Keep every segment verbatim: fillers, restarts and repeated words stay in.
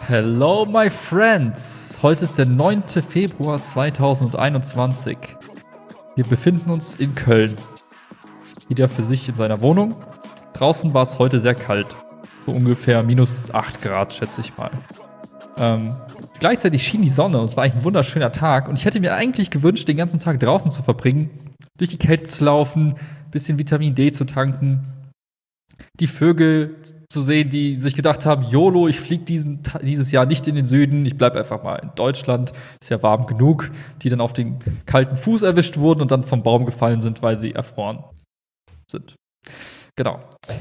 Hello, my friends! Heute ist der neunte Februar zweitausendeinundzwanzig. Wir befinden uns in Köln. Jeder für sich in seiner Wohnung. Draußen war es heute sehr kalt. So ungefähr minus acht Grad, schätze ich mal. Ähm, gleichzeitig schien die Sonne und es war eigentlich ein wunderschöner Tag. Und ich hätte mir eigentlich gewünscht, den ganzen Tag draußen zu verbringen, durch die Kälte zu laufen, bisschen Vitamin D zu tanken, die Vögel zu sehen, die sich gedacht haben, YOLO, ich fliege dieses Jahr nicht in den Süden, ich bleibe einfach mal in Deutschland, ist ja warm genug, die dann auf den kalten Fuß erwischt wurden und dann vom Baum gefallen sind, weil sie erfroren sind. Genau.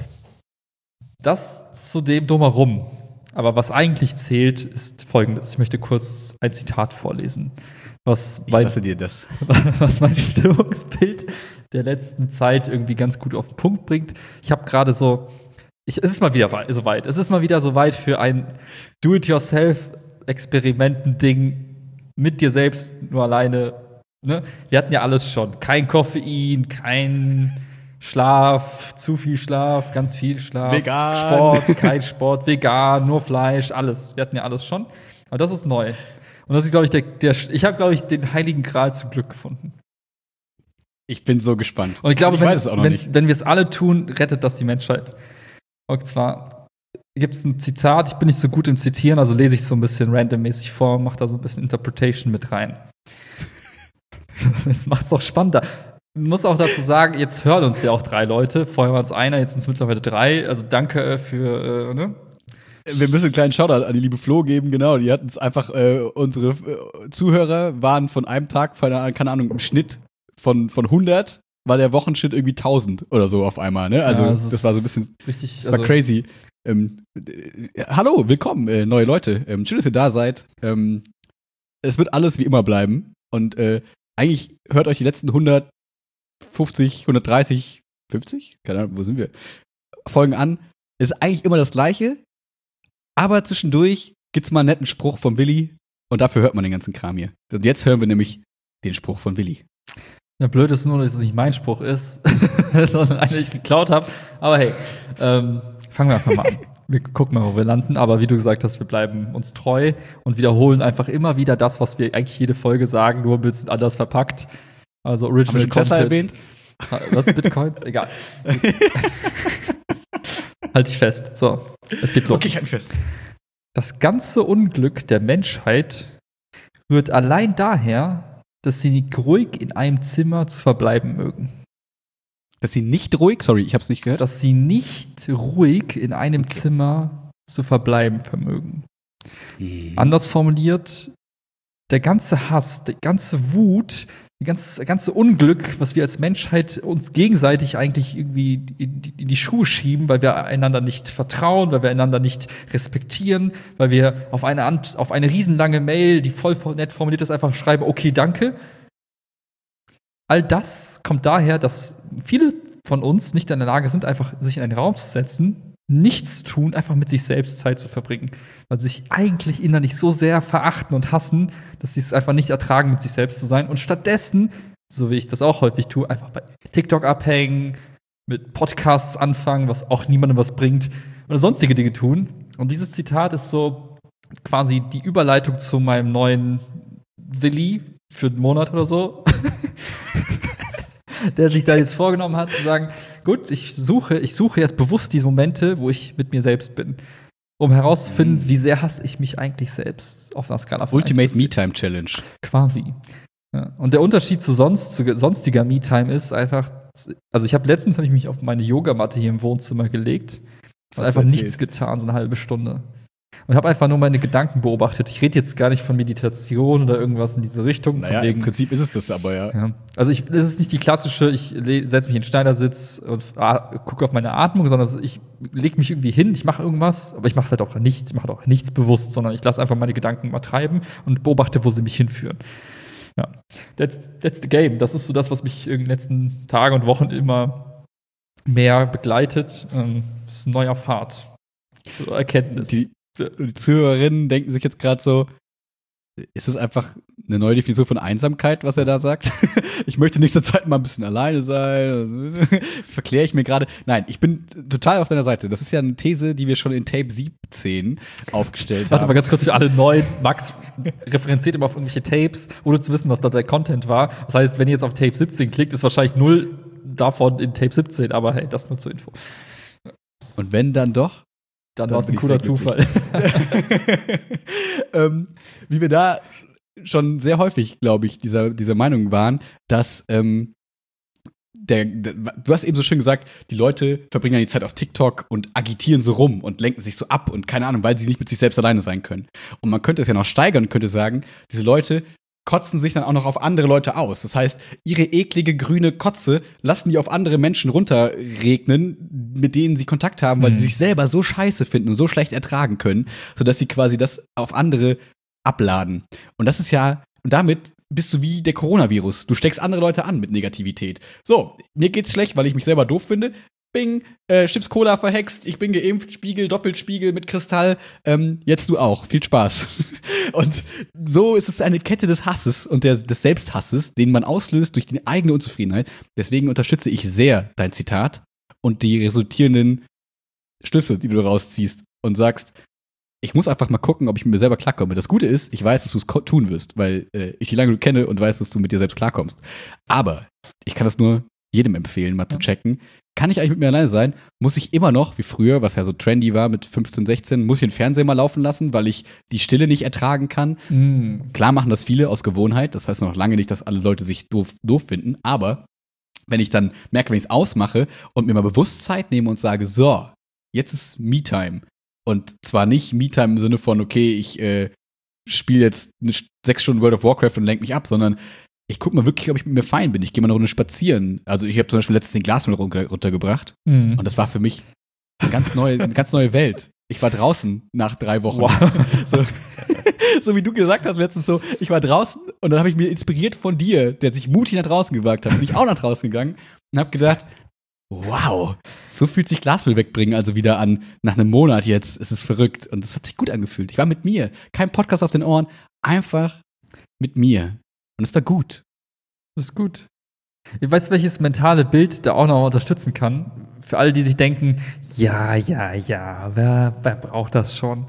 Das zu dem Drumherum. Aber was eigentlich zählt, ist Folgendes. Ich möchte kurz ein Zitat vorlesen. Was ich mein, lasse dir das. Was mein Stimmungsbild der letzten Zeit irgendwie ganz gut auf den Punkt bringt. Ich habe gerade so, ich, es ist mal wieder so weit. Es ist mal wieder so weit für ein Do-it-yourself-Experimenten-Ding mit dir selbst, nur alleine. Ne? Wir hatten ja alles schon. Kein Koffein, kein Schlaf, zu viel Schlaf, ganz viel Schlaf. Vegan. Sport, kein Sport, vegan, nur Fleisch, alles. Wir hatten ja alles schon. Aber das ist neu. Und das ist, glaube ich, der, der ich habe, glaube ich, den heiligen Gral zum Glück gefunden. Ich bin so gespannt. Und ich glaube, ich wenn, weiß es auch noch nicht. wenn wir es alle tun, rettet das die Menschheit. Und zwar gibt es ein Zitat, ich bin nicht so gut im Zitieren, also lese ich so ein bisschen randommäßig vor, mache da so ein bisschen Interpretation mit rein. Das macht es auch spannender. Ich muss auch dazu sagen, jetzt hören uns ja auch drei Leute. Vorher waren es einer, jetzt sind es mittlerweile drei. Also danke für, äh, ne? Wir müssen einen kleinen Shoutout an die liebe Flo geben, genau. Die hatten es einfach, äh, unsere äh, Zuhörer waren von einem Tag, von, keine Ahnung, im Schnitt von, von hundert, war der Wochenschnitt irgendwie tausend oder so auf einmal, ne? Also, ja, das, das war so ein bisschen, richtig, das war also crazy. Ähm, äh, hallo, willkommen, äh, neue Leute. Ähm, schön, dass ihr da seid. Ähm, es wird alles wie immer bleiben. Und äh, eigentlich hört euch die letzten hundertfünfzig, hundertdreißig, fünfzig? Keine Ahnung, wo sind wir? Folgen an. Ist eigentlich immer das Gleiche. Aber zwischendurch gibt's mal einen netten Spruch von Willi und dafür hört man den ganzen Kram hier. Und jetzt hören wir nämlich den Spruch von Willi. Ja, blöd ist nur, dass es nicht mein Spruch ist, sondern einen, den ich geklaut habe. Aber hey, ähm, fangen wir einfach mal an. Wir gucken mal, wo wir landen. Aber wie du gesagt hast, wir bleiben uns treu und wiederholen einfach immer wieder das, was wir eigentlich jede Folge sagen, nur ein bisschen anders verpackt. Also Original Content. Erwähnt? Was, Bitcoins? Egal. Halt dich fest. So, es geht los. Okay, ich halt mich fest. Das ganze Unglück der Menschheit rührt allein daher, dass sie nicht ruhig in einem Zimmer zu verbleiben mögen. Dass sie nicht ruhig, sorry, ich hab's nicht gehört. Dass sie nicht ruhig in einem okay. Zimmer zu verbleiben vermögen. Mhm. Anders formuliert, der ganze Hass, die ganze Wut, die ganze, ganze Unglück, was wir als Menschheit uns gegenseitig eigentlich irgendwie in die, in die Schuhe schieben, weil wir einander nicht vertrauen, weil wir einander nicht respektieren, weil wir auf eine, Ant- auf eine riesenlange Mail, die voll nett formuliert ist, einfach schreiben, okay, danke. All das kommt daher, dass viele von uns nicht in der Lage sind, einfach sich in einen Raum zu setzen, nichts tun, einfach mit sich selbst Zeit zu verbringen. Weil sie sich eigentlich innerlich so sehr verachten und hassen, dass sie es einfach nicht ertragen, mit sich selbst zu sein. Und stattdessen, so wie ich das auch häufig tue, einfach bei TikTok abhängen, mit Podcasts anfangen, was auch niemandem was bringt, oder sonstige Dinge tun. Und dieses Zitat ist so quasi die Überleitung zu meinem neuen Willi für einen Monat oder so. Der sich da jetzt vorgenommen hat, zu sagen, gut, ich suche, ich suche jetzt bewusst diese Momente, wo ich mit mir selbst bin, um herauszufinden, mhm. wie sehr hasse ich mich eigentlich selbst auf einer Skala von Ultimate Me-Time Challenge. Quasi. Ja. Und der Unterschied zu sonst zu sonstiger Me-Time ist einfach, also ich habe letztens habe ich mich auf meine Yogamatte hier im Wohnzimmer gelegt und einfach erzählt. nichts getan, so eine halbe Stunde. Und habe einfach nur meine Gedanken beobachtet. Ich rede jetzt gar nicht von Meditation oder irgendwas in diese Richtung. Naja, von wegen, im Prinzip ist es das aber, ja. ja. Also ich, es ist nicht die klassische, ich setze mich in den Schneidersitz und gucke auf meine Atmung, sondern ich lege mich irgendwie hin, ich mache irgendwas, aber ich mache es halt auch nichts, ich mache halt auch nichts bewusst, sondern ich lasse einfach meine Gedanken mal treiben und beobachte, wo sie mich hinführen. Ja, that's, that's the game. Das ist so das, was mich in den letzten Tagen und Wochen immer mehr begleitet. Das ist ein neuer Pfad zur Erkenntnis. Die Die Zuhörerinnen denken sich jetzt gerade so, ist es einfach eine neue Definition von Einsamkeit, was er da sagt? Ich möchte nächste Zeit mal ein bisschen alleine sein. Verkläre ich mir gerade. Nein, ich bin total auf deiner Seite. Das ist ja eine These, die wir schon in Tape siebzehn aufgestellt Warte haben. mal ganz kurz für alle Neuen. Max referenziert immer auf irgendwelche Tapes, ohne zu wissen, was da der Content war. Das heißt, wenn ihr jetzt auf Tape siebzehn klickt, ist wahrscheinlich null davon in Tape siebzehn. Aber hey, das nur zur Info. Und wenn dann doch? Dann, dann war es ein cooler Zufall. ähm, wie wir da schon sehr häufig, glaube ich, dieser, dieser Meinung waren, dass ähm, der, der, du hast eben so schön gesagt, die Leute verbringen ja die Zeit auf TikTok und agitieren so rum und lenken sich so ab und keine Ahnung, weil sie nicht mit sich selbst alleine sein können. Und man könnte es ja noch steigern und könnte sagen, diese Leute kotzen sich dann auch noch auf andere Leute aus. Das heißt, ihre eklige grüne Kotze lassen die auf andere Menschen runterregnen, mit denen sie Kontakt haben, weil mhm. sie sich selber so scheiße finden und so schlecht ertragen können, sodass sie quasi das auf andere abladen. Und das ist ja, und damit bist du wie der Coronavirus. Du steckst andere Leute an mit Negativität. So, mir geht's schlecht, weil ich mich selber doof finde. Bing, äh, Chips Cola verhext, ich bin geimpft, Spiegel, Doppelspiegel mit Kristall. Ähm, jetzt du auch. Viel Spaß. Und so ist es eine Kette des Hasses und der, des Selbsthasses, den man auslöst durch die eigene Unzufriedenheit. Deswegen unterstütze ich sehr dein Zitat und die resultierenden Schlüsse, die du rausziehst und sagst, ich muss einfach mal gucken, ob ich mit mir selber klarkomme. Das Gute ist, ich weiß, dass du es tun wirst, weil äh, ich dich lange kenne und weiß, dass du mit dir selbst klarkommst. Aber ich kann das nur jedem empfehlen, mal ja. zu checken. Kann ich eigentlich mit mir alleine sein? Muss ich immer noch, wie früher, was ja so trendy war mit fünfzehn, sechzehn, muss ich den Fernseher mal laufen lassen, weil ich die Stille nicht ertragen kann? Mm. Klar machen das viele aus Gewohnheit. Das heißt noch lange nicht, dass alle Leute sich doof, doof finden. Aber wenn ich dann merke, wenn ich es ausmache und mir mal bewusst Zeit nehme und sage, so, jetzt ist Me-Time. Und zwar nicht Me-Time im Sinne von, okay, ich äh, spiele jetzt eine sechs Stunden World of Warcraft und lenke mich ab, sondern ich gucke mal wirklich, ob ich mit mir fein bin. Ich gehe mal eine Runde spazieren. Also ich habe zum Beispiel letztens den Glasmüll runter, runtergebracht. Mhm. Und das war für mich eine ganz neue, eine ganz neue Welt. Ich war draußen nach drei Wochen. Wow. So, so wie du gesagt hast letztens so, ich war draußen und dann habe ich mir inspiriert von dir, der sich mutig nach draußen gewagt hat, bin ich auch nach draußen gegangen und habe gedacht, wow, so fühlt sich Glasmüll wegbringen also wieder an. Nach einem Monat jetzt, es ist verrückt. Und das hat sich gut angefühlt. Ich war mit mir. Kein Podcast auf den Ohren, einfach mit mir. Und es war gut. Das ist gut. Ich weiß, welches mentale Bild da auch noch unterstützen kann. Für alle, die sich denken, ja, ja, ja, wer, wer braucht das schon?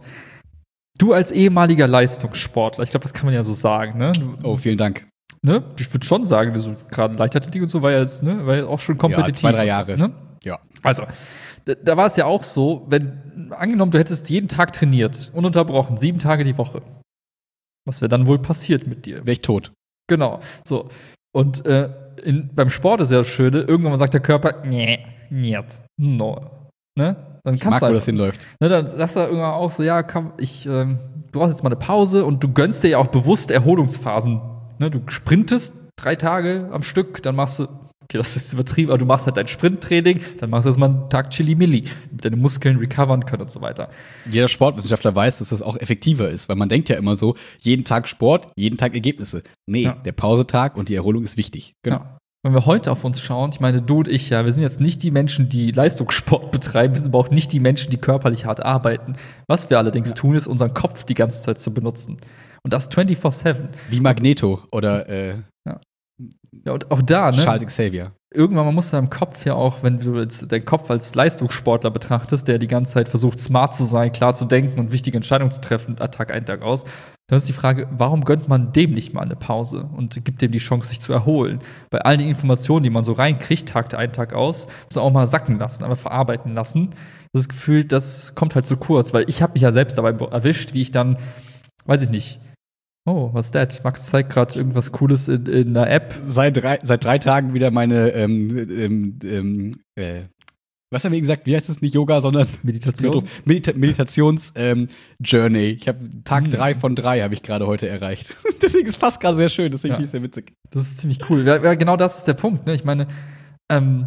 Du als ehemaliger Leistungssportler, ich glaube, das kann man ja so sagen, ne? Du, oh, vielen Dank. Ne? Ich würde schon sagen, so, gerade Leichtathletik und so war ja jetzt, ne, war ja auch schon kompetitiv. Ja, zwei, drei Jahre. So, ne? Ja. Also, da, da war es ja auch so, wenn, angenommen, du hättest jeden Tag trainiert, ununterbrochen, sieben Tage die Woche. Was wäre dann wohl passiert mit dir? Wäre ich tot. Genau, so. Und äh, in, beim Sport ist ja das Schöne, irgendwann sagt der Körper, nee, niet, no. Ne? Dann kannst ich mag, du einfach, wo das hinläuft. Ne, dann sagst du irgendwann auch so, ja, komm, ich, ähm, du brauchst jetzt mal eine Pause und du gönnst dir ja auch bewusst Erholungsphasen. Ne? Du sprintest drei Tage am Stück, dann machst du, okay, das ist übertrieben, aber du machst halt dein Sprinttraining, dann machst du erstmal einen Tag Chili-Milli, damit deine Muskeln recovern können und so weiter. Jeder Sportwissenschaftler weiß, dass das auch effektiver ist, weil man denkt ja immer so, jeden Tag Sport, jeden Tag Ergebnisse. Nee, ja. Der Pausetag und die Erholung ist wichtig. Genau. Ja. Wenn wir heute auf uns schauen, ich meine, du und ich, ja, wir sind jetzt nicht die Menschen, die Leistungssport betreiben, wir sind aber auch nicht die Menschen, die körperlich hart arbeiten. Was wir allerdings ja. tun, ist, unseren Kopf die ganze Zeit zu benutzen. Und das vierundzwanzig sieben. Wie Magneto oder äh, ja. Ja, und auch da, ne? Charles Xavier. Irgendwann, man muss deinem Kopf ja auch, wenn du jetzt deinen Kopf als Leistungssportler betrachtest, der die ganze Zeit versucht, smart zu sein, klar zu denken und wichtige Entscheidungen zu treffen, Tag ein, Tag aus, dann ist die Frage, warum gönnt man dem nicht mal eine Pause und gibt dem die Chance, sich zu erholen? Bei all den Informationen, die man so reinkriegt, Tag ein, Tag aus, muss man auch mal sacken lassen, aber verarbeiten lassen. Das Gefühl, das kommt halt zu kurz, weil ich habe mich ja selbst dabei erwischt, wie ich dann, weiß ich nicht, oh, was ist das? Max zeigt gerade irgendwas Cooles in, in einer App. Seit drei, seit drei Tagen wieder meine, ähm, ähm, ähm, äh, was haben wir eben gesagt? Wie heißt es? Nicht Yoga, sondern Meditation. Medita- Meditations-Journey. Ähm, ich habe Tag mhm. drei von drei habe ich gerade heute erreicht. Deswegen ist es fast gerade sehr schön. Deswegen ja. finde ich es sehr witzig. Das ist ziemlich cool. Ja, ja, genau das ist der Punkt. Ne? Ich meine, ähm,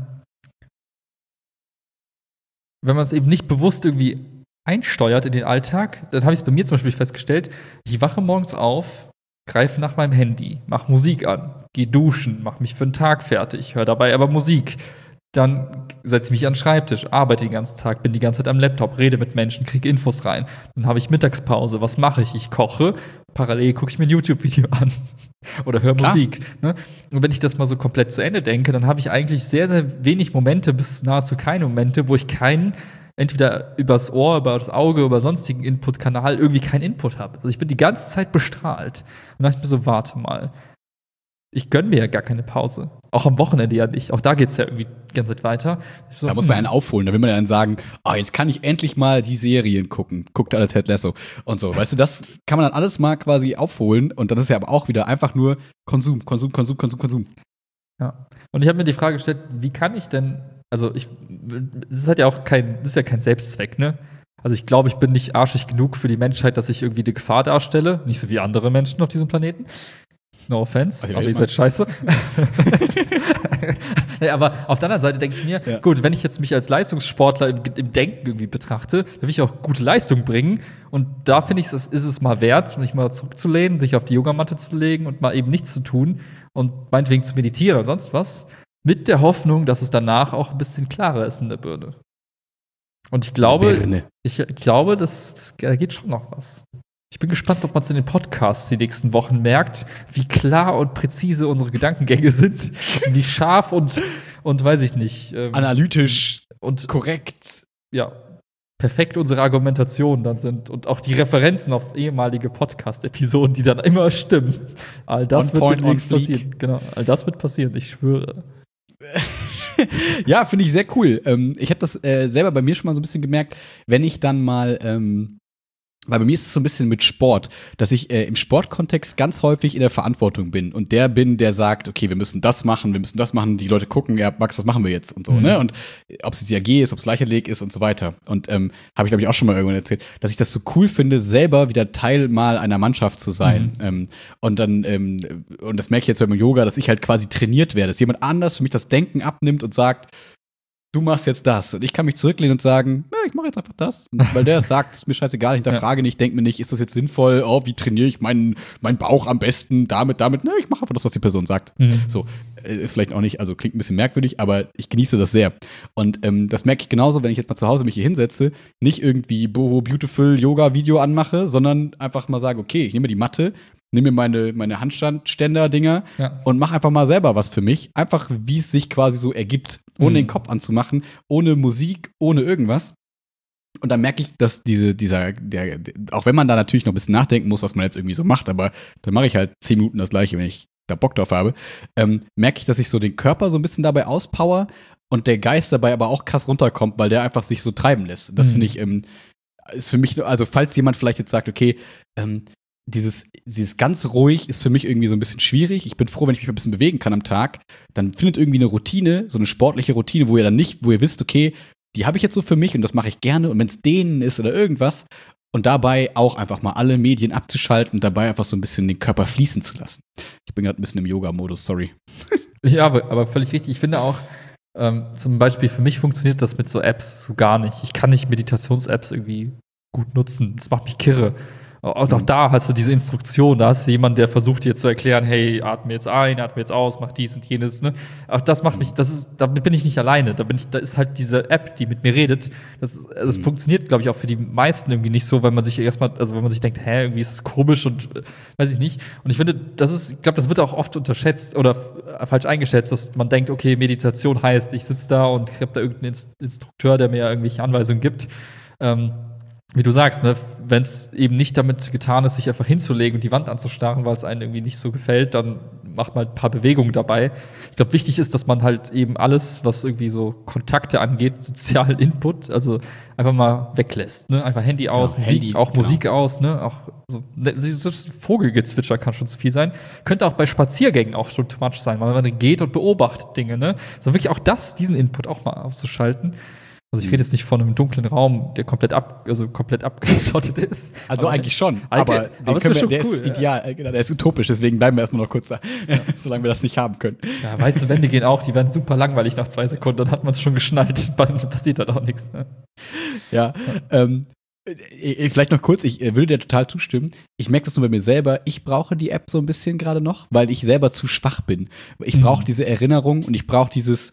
wenn man es eben nicht bewusst irgendwie einsteuert in den Alltag, dann habe ich es bei mir zum Beispiel festgestellt, ich wache morgens auf, greife nach meinem Handy, mache Musik an, gehe duschen, mache mich für den Tag fertig, höre dabei aber Musik. Dann setze ich mich an den Schreibtisch, arbeite den ganzen Tag, bin die ganze Zeit am Laptop, rede mit Menschen, kriege Infos rein. Dann habe ich Mittagspause. Was mache ich? Ich koche. Parallel gucke ich mir ein YouTube-Video an. Oder höre Musik. Ne? Und wenn ich das mal so komplett zu Ende denke, dann habe ich eigentlich sehr, sehr wenig Momente, bis nahezu keine Momente, wo ich keinen, entweder übers Ohr, über das Auge, über sonstigen Input-Kanal irgendwie keinen Input habe. Also ich bin die ganze Zeit bestrahlt. Und dann dachte ich mir so, warte mal. Ich gönne mir ja gar keine Pause. Auch am Wochenende ja nicht. Auch da geht es ja irgendwie die ganze Zeit weiter. So, da muss man einen aufholen. Da will man ja dann sagen, oh, jetzt kann ich endlich mal die Serien gucken. Guckt alle Ted Lasso und so. Weißt du, das kann man dann alles mal quasi aufholen. Und dann ist ja aber auch wieder einfach nur Konsum, Konsum, Konsum, Konsum, Konsum. Ja. Und ich habe mir die Frage gestellt, wie kann ich denn, also ich, das ist halt ja auch kein, das ist ja kein Selbstzweck, ne? Also ich glaube, ich bin nicht arschig genug für die Menschheit, dass ich irgendwie eine Gefahr darstelle. Nicht so wie andere Menschen auf diesem Planeten. No offense, also, aber ihr seid scheiße. Ja, aber auf der anderen Seite denke ich mir, ja. Gut, wenn ich jetzt mich als Leistungssportler im, im Denken irgendwie betrachte, dann will ich auch gute Leistung bringen. Und da finde ich, es ist es mal wert, mich mal zurückzulehnen, sich auf die Yogamatte zu legen und mal eben nichts zu tun und meinetwegen zu meditieren oder sonst was, mit der Hoffnung, dass es danach auch ein bisschen klarer ist in der Birne. Und ich glaube, ich glaube, das, das geht schon noch was. Ich bin gespannt, ob man es in den Podcasts die nächsten Wochen merkt, wie klar und präzise unsere Gedankengänge sind, wie scharf und, und weiß ich nicht. Ähm, analytisch und korrekt. Ja, perfekt unsere Argumentationen dann sind und auch die Referenzen auf ehemalige Podcast-Episoden, die dann immer stimmen. All das on wird demnächst passieren. Genau, all das wird passieren, ich schwöre. Ja, finde ich sehr cool. Ähm, ich habe das äh, selber bei mir schon mal so ein bisschen gemerkt, wenn ich dann mal ähm weil bei mir ist es so ein bisschen mit Sport, dass ich äh, im Sportkontext ganz häufig in der Verantwortung bin und der bin, der sagt, okay, wir müssen das machen, wir müssen das machen, die Leute gucken, ja, Max, was machen wir jetzt und so, mhm. ne? Und ob es jetzt die A G ist, ob es Leichtathletik ist und so weiter. Und ähm, habe ich, glaube ich, auch schon mal irgendwann erzählt, dass ich das so cool finde, selber wieder Teil mal einer Mannschaft zu sein. Mhm. Ähm, und dann, ähm, und das merke ich jetzt beim Yoga, dass ich halt quasi trainiert werde, dass jemand anders für mich das Denken abnimmt und sagt, du machst jetzt das. Und ich kann mich zurücklehnen und sagen, ja, ich mache jetzt einfach das. Und weil der es sagt, ist mir scheißegal, ich hinterfrage nicht, denke mir nicht, ist das jetzt sinnvoll? Oh, wie trainiere ich meinen, meinen Bauch am besten? Damit, damit. Ne, ich mache einfach das, was die Person sagt. Mhm. So, ist vielleicht auch nicht, also klingt ein bisschen merkwürdig, aber ich genieße das sehr. Und ähm, das merke ich genauso, wenn ich jetzt mal zu Hause mich hier hinsetze, nicht irgendwie Boho Beautiful Yoga-Video anmache, sondern einfach mal sage, okay, ich nehme die Matte, nehme mir meine, meine Handstandständer-Dinger ja. und mach einfach mal selber was für mich. Einfach, wie es sich quasi so ergibt, ohne mhm. den Kopf anzumachen, ohne Musik, ohne irgendwas. Und dann merke ich, dass diese, dieser, der, auch wenn man da natürlich noch ein bisschen nachdenken muss, was man jetzt irgendwie so macht, aber dann mache ich halt zehn Minuten das Gleiche, wenn ich da Bock drauf habe, ähm, merke ich, dass ich so den Körper so ein bisschen dabei auspower und der Geist dabei aber auch krass runterkommt, weil der einfach sich so treiben lässt. Das mhm. finde ich, ähm, ist für mich, also falls jemand vielleicht jetzt sagt, okay, ähm, Dieses, dieses ganz ruhig ist für mich irgendwie so ein bisschen schwierig. Ich bin froh, wenn ich mich ein bisschen bewegen kann am Tag. Dann findet irgendwie eine Routine, so eine sportliche Routine, wo ihr dann nicht, wo ihr wisst, okay, die habe ich jetzt so für mich und das mache ich gerne. Und wenn es denen ist oder irgendwas. Und dabei auch einfach mal alle Medien abzuschalten und dabei einfach so ein bisschen den Körper fließen zu lassen. Ich bin gerade ein bisschen im Yoga-Modus, sorry. Ja, aber, aber völlig richtig. Ich finde auch, ähm, zum Beispiel für mich funktioniert das mit so Apps so gar nicht. Ich kann nicht Meditations-Apps irgendwie gut nutzen. Das macht mich kirre. Und auch da hast du diese Instruktion, da hast du jemanden, der versucht dir zu erklären, hey, atme jetzt ein, atme jetzt aus, mach dies und jenes, ne? Auch das macht mich, das ist, damit bin ich nicht alleine, da bin ich, da ist halt diese App, die mit mir redet. Das, das mhm. funktioniert, glaube ich, auch für die meisten irgendwie nicht so, weil man sich erstmal, also wenn man sich denkt, hä, irgendwie ist das komisch und äh, weiß ich nicht. Und ich finde, das ist, ich glaube, das wird auch oft unterschätzt oder f- falsch eingeschätzt, dass man denkt, okay, Meditation heißt, ich sitze da und ich habe da irgendeinen Inst- Instrukteur, der mir irgendwelche Anweisungen gibt. Ähm, Wie du sagst, ne, wenn es eben nicht damit getan ist, sich einfach hinzulegen und die Wand anzustarren, weil es einem irgendwie nicht so gefällt, dann macht man ein paar Bewegungen dabei. Ich glaube, wichtig ist, dass man halt eben alles, was irgendwie so Kontakte angeht, sozialen Input, also einfach mal weglässt. Ne? Einfach Handy aus, genau, Musik, Handy, auch genau. Musik aus, ne? Auch so, ne, Vogelgezwitscher kann schon zu viel sein. Könnte auch bei Spaziergängen auch schon too much sein, weil man geht und beobachtet Dinge, ne? So wirklich auch das, diesen Input auch mal auszuschalten. Also ich rede jetzt nicht von einem dunklen Raum, der komplett ab, also komplett abgeschottet ist. Also aber eigentlich schon, aber, aber den wir, der cool, ist ideal, ja. Genau, der ist utopisch, deswegen bleiben wir erstmal noch kurz da, ja. solange wir das nicht haben können. Ja, weiße Wände gehen auch, die werden super langweilig nach zwei Sekunden, dann hat man es schon geschnallt, dann passiert dann auch nichts. Ne? Ja, ähm, vielleicht noch kurz, ich würde dir total zustimmen. Ich merke das nur bei mir selber, ich brauche die App so ein bisschen gerade noch, weil ich selber zu schwach bin. Ich brauche mhm. diese Erinnerung und ich brauche dieses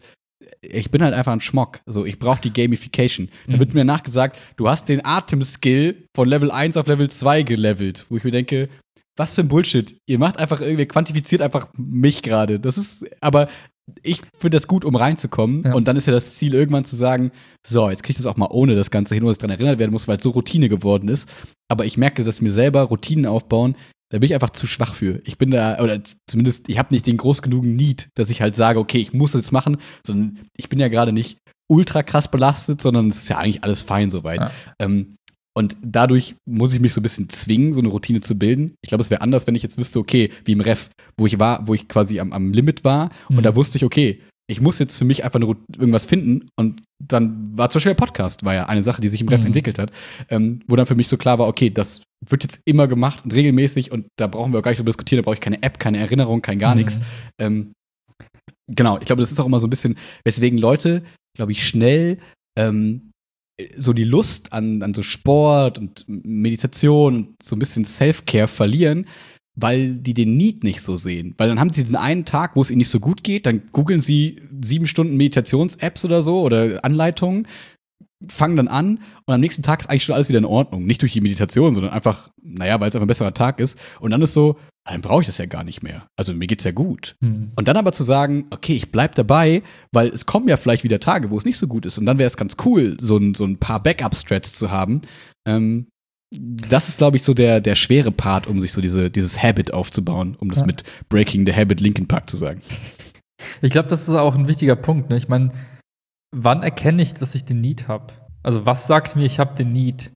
ich bin halt einfach ein Schmock. So, ich brauche die Gamification. Da wird mir nachgesagt, du hast den Atemskill von Level eins auf Level zwei gelevelt, wo ich mir denke, was für ein Bullshit. Ihr macht einfach irgendwie, quantifiziert einfach mich gerade. Das ist, aber ich finde das gut, um reinzukommen. Ja. Und dann ist ja das Ziel, irgendwann zu sagen, so, jetzt krieg ich das auch mal ohne das Ganze hin, wo es dran erinnert werden muss, weil es so Routine geworden ist. Aber ich merke, dass mir selber Routinen aufbauen, da bin ich einfach zu schwach für. Ich bin da, oder zumindest, ich habe nicht den groß genugen Need, dass ich halt sage, okay, ich muss das jetzt machen, sondern ich bin ja gerade nicht ultra krass belastet, sondern es ist ja eigentlich alles fein soweit. Ja. Ähm, und dadurch muss ich mich so ein bisschen zwingen, so eine Routine zu bilden. Ich glaube, es wäre anders, wenn ich jetzt wüsste, okay, wie im Ref, wo ich war, wo ich quasi am, am Limit war mhm. und da wusste ich, okay, ich muss jetzt für mich einfach eine, irgendwas finden und dann war zum Beispiel der Podcast, war ja eine Sache, die sich im Ref mhm. entwickelt hat, ähm, wo dann für mich so klar war, okay, das wird jetzt immer gemacht und regelmäßig und da brauchen wir auch gar nicht drüber diskutieren, da brauche ich keine App, keine Erinnerung, kein gar mhm. nichts. Ähm, genau, ich glaube, das ist auch immer so ein bisschen, weswegen Leute, glaube ich, schnell ähm, so die Lust an, an so Sport und Meditation und so ein bisschen Self-Care verlieren, weil die den Need nicht so sehen. Weil dann haben sie diesen einen Tag, wo es ihnen nicht so gut geht, dann googeln sie sieben Stunden Meditations-Apps oder so oder Anleitungen, fangen dann an und am nächsten Tag ist eigentlich schon alles wieder in Ordnung. Nicht durch die Meditation, sondern einfach, naja, weil es einfach ein besserer Tag ist. Und dann ist so, dann brauche ich das ja gar nicht mehr. Also mir geht's ja gut. Mhm. Und dann aber zu sagen, okay, ich bleib dabei, weil es kommen ja vielleicht wieder Tage, wo es nicht so gut ist. Und dann wäre es ganz cool, so ein, so ein paar Backup-Strats zu haben. Ähm, das ist, glaube ich, so der, der schwere Part, um sich so diese, dieses Habit aufzubauen, um das ja. mit Breaking the Habit Linkin Park zu sagen. Ich glaube, das ist auch ein wichtiger Punkt. Ne? Ich meine, wann erkenne ich, dass ich den Need habe? Also was sagt mir, ich habe den Need?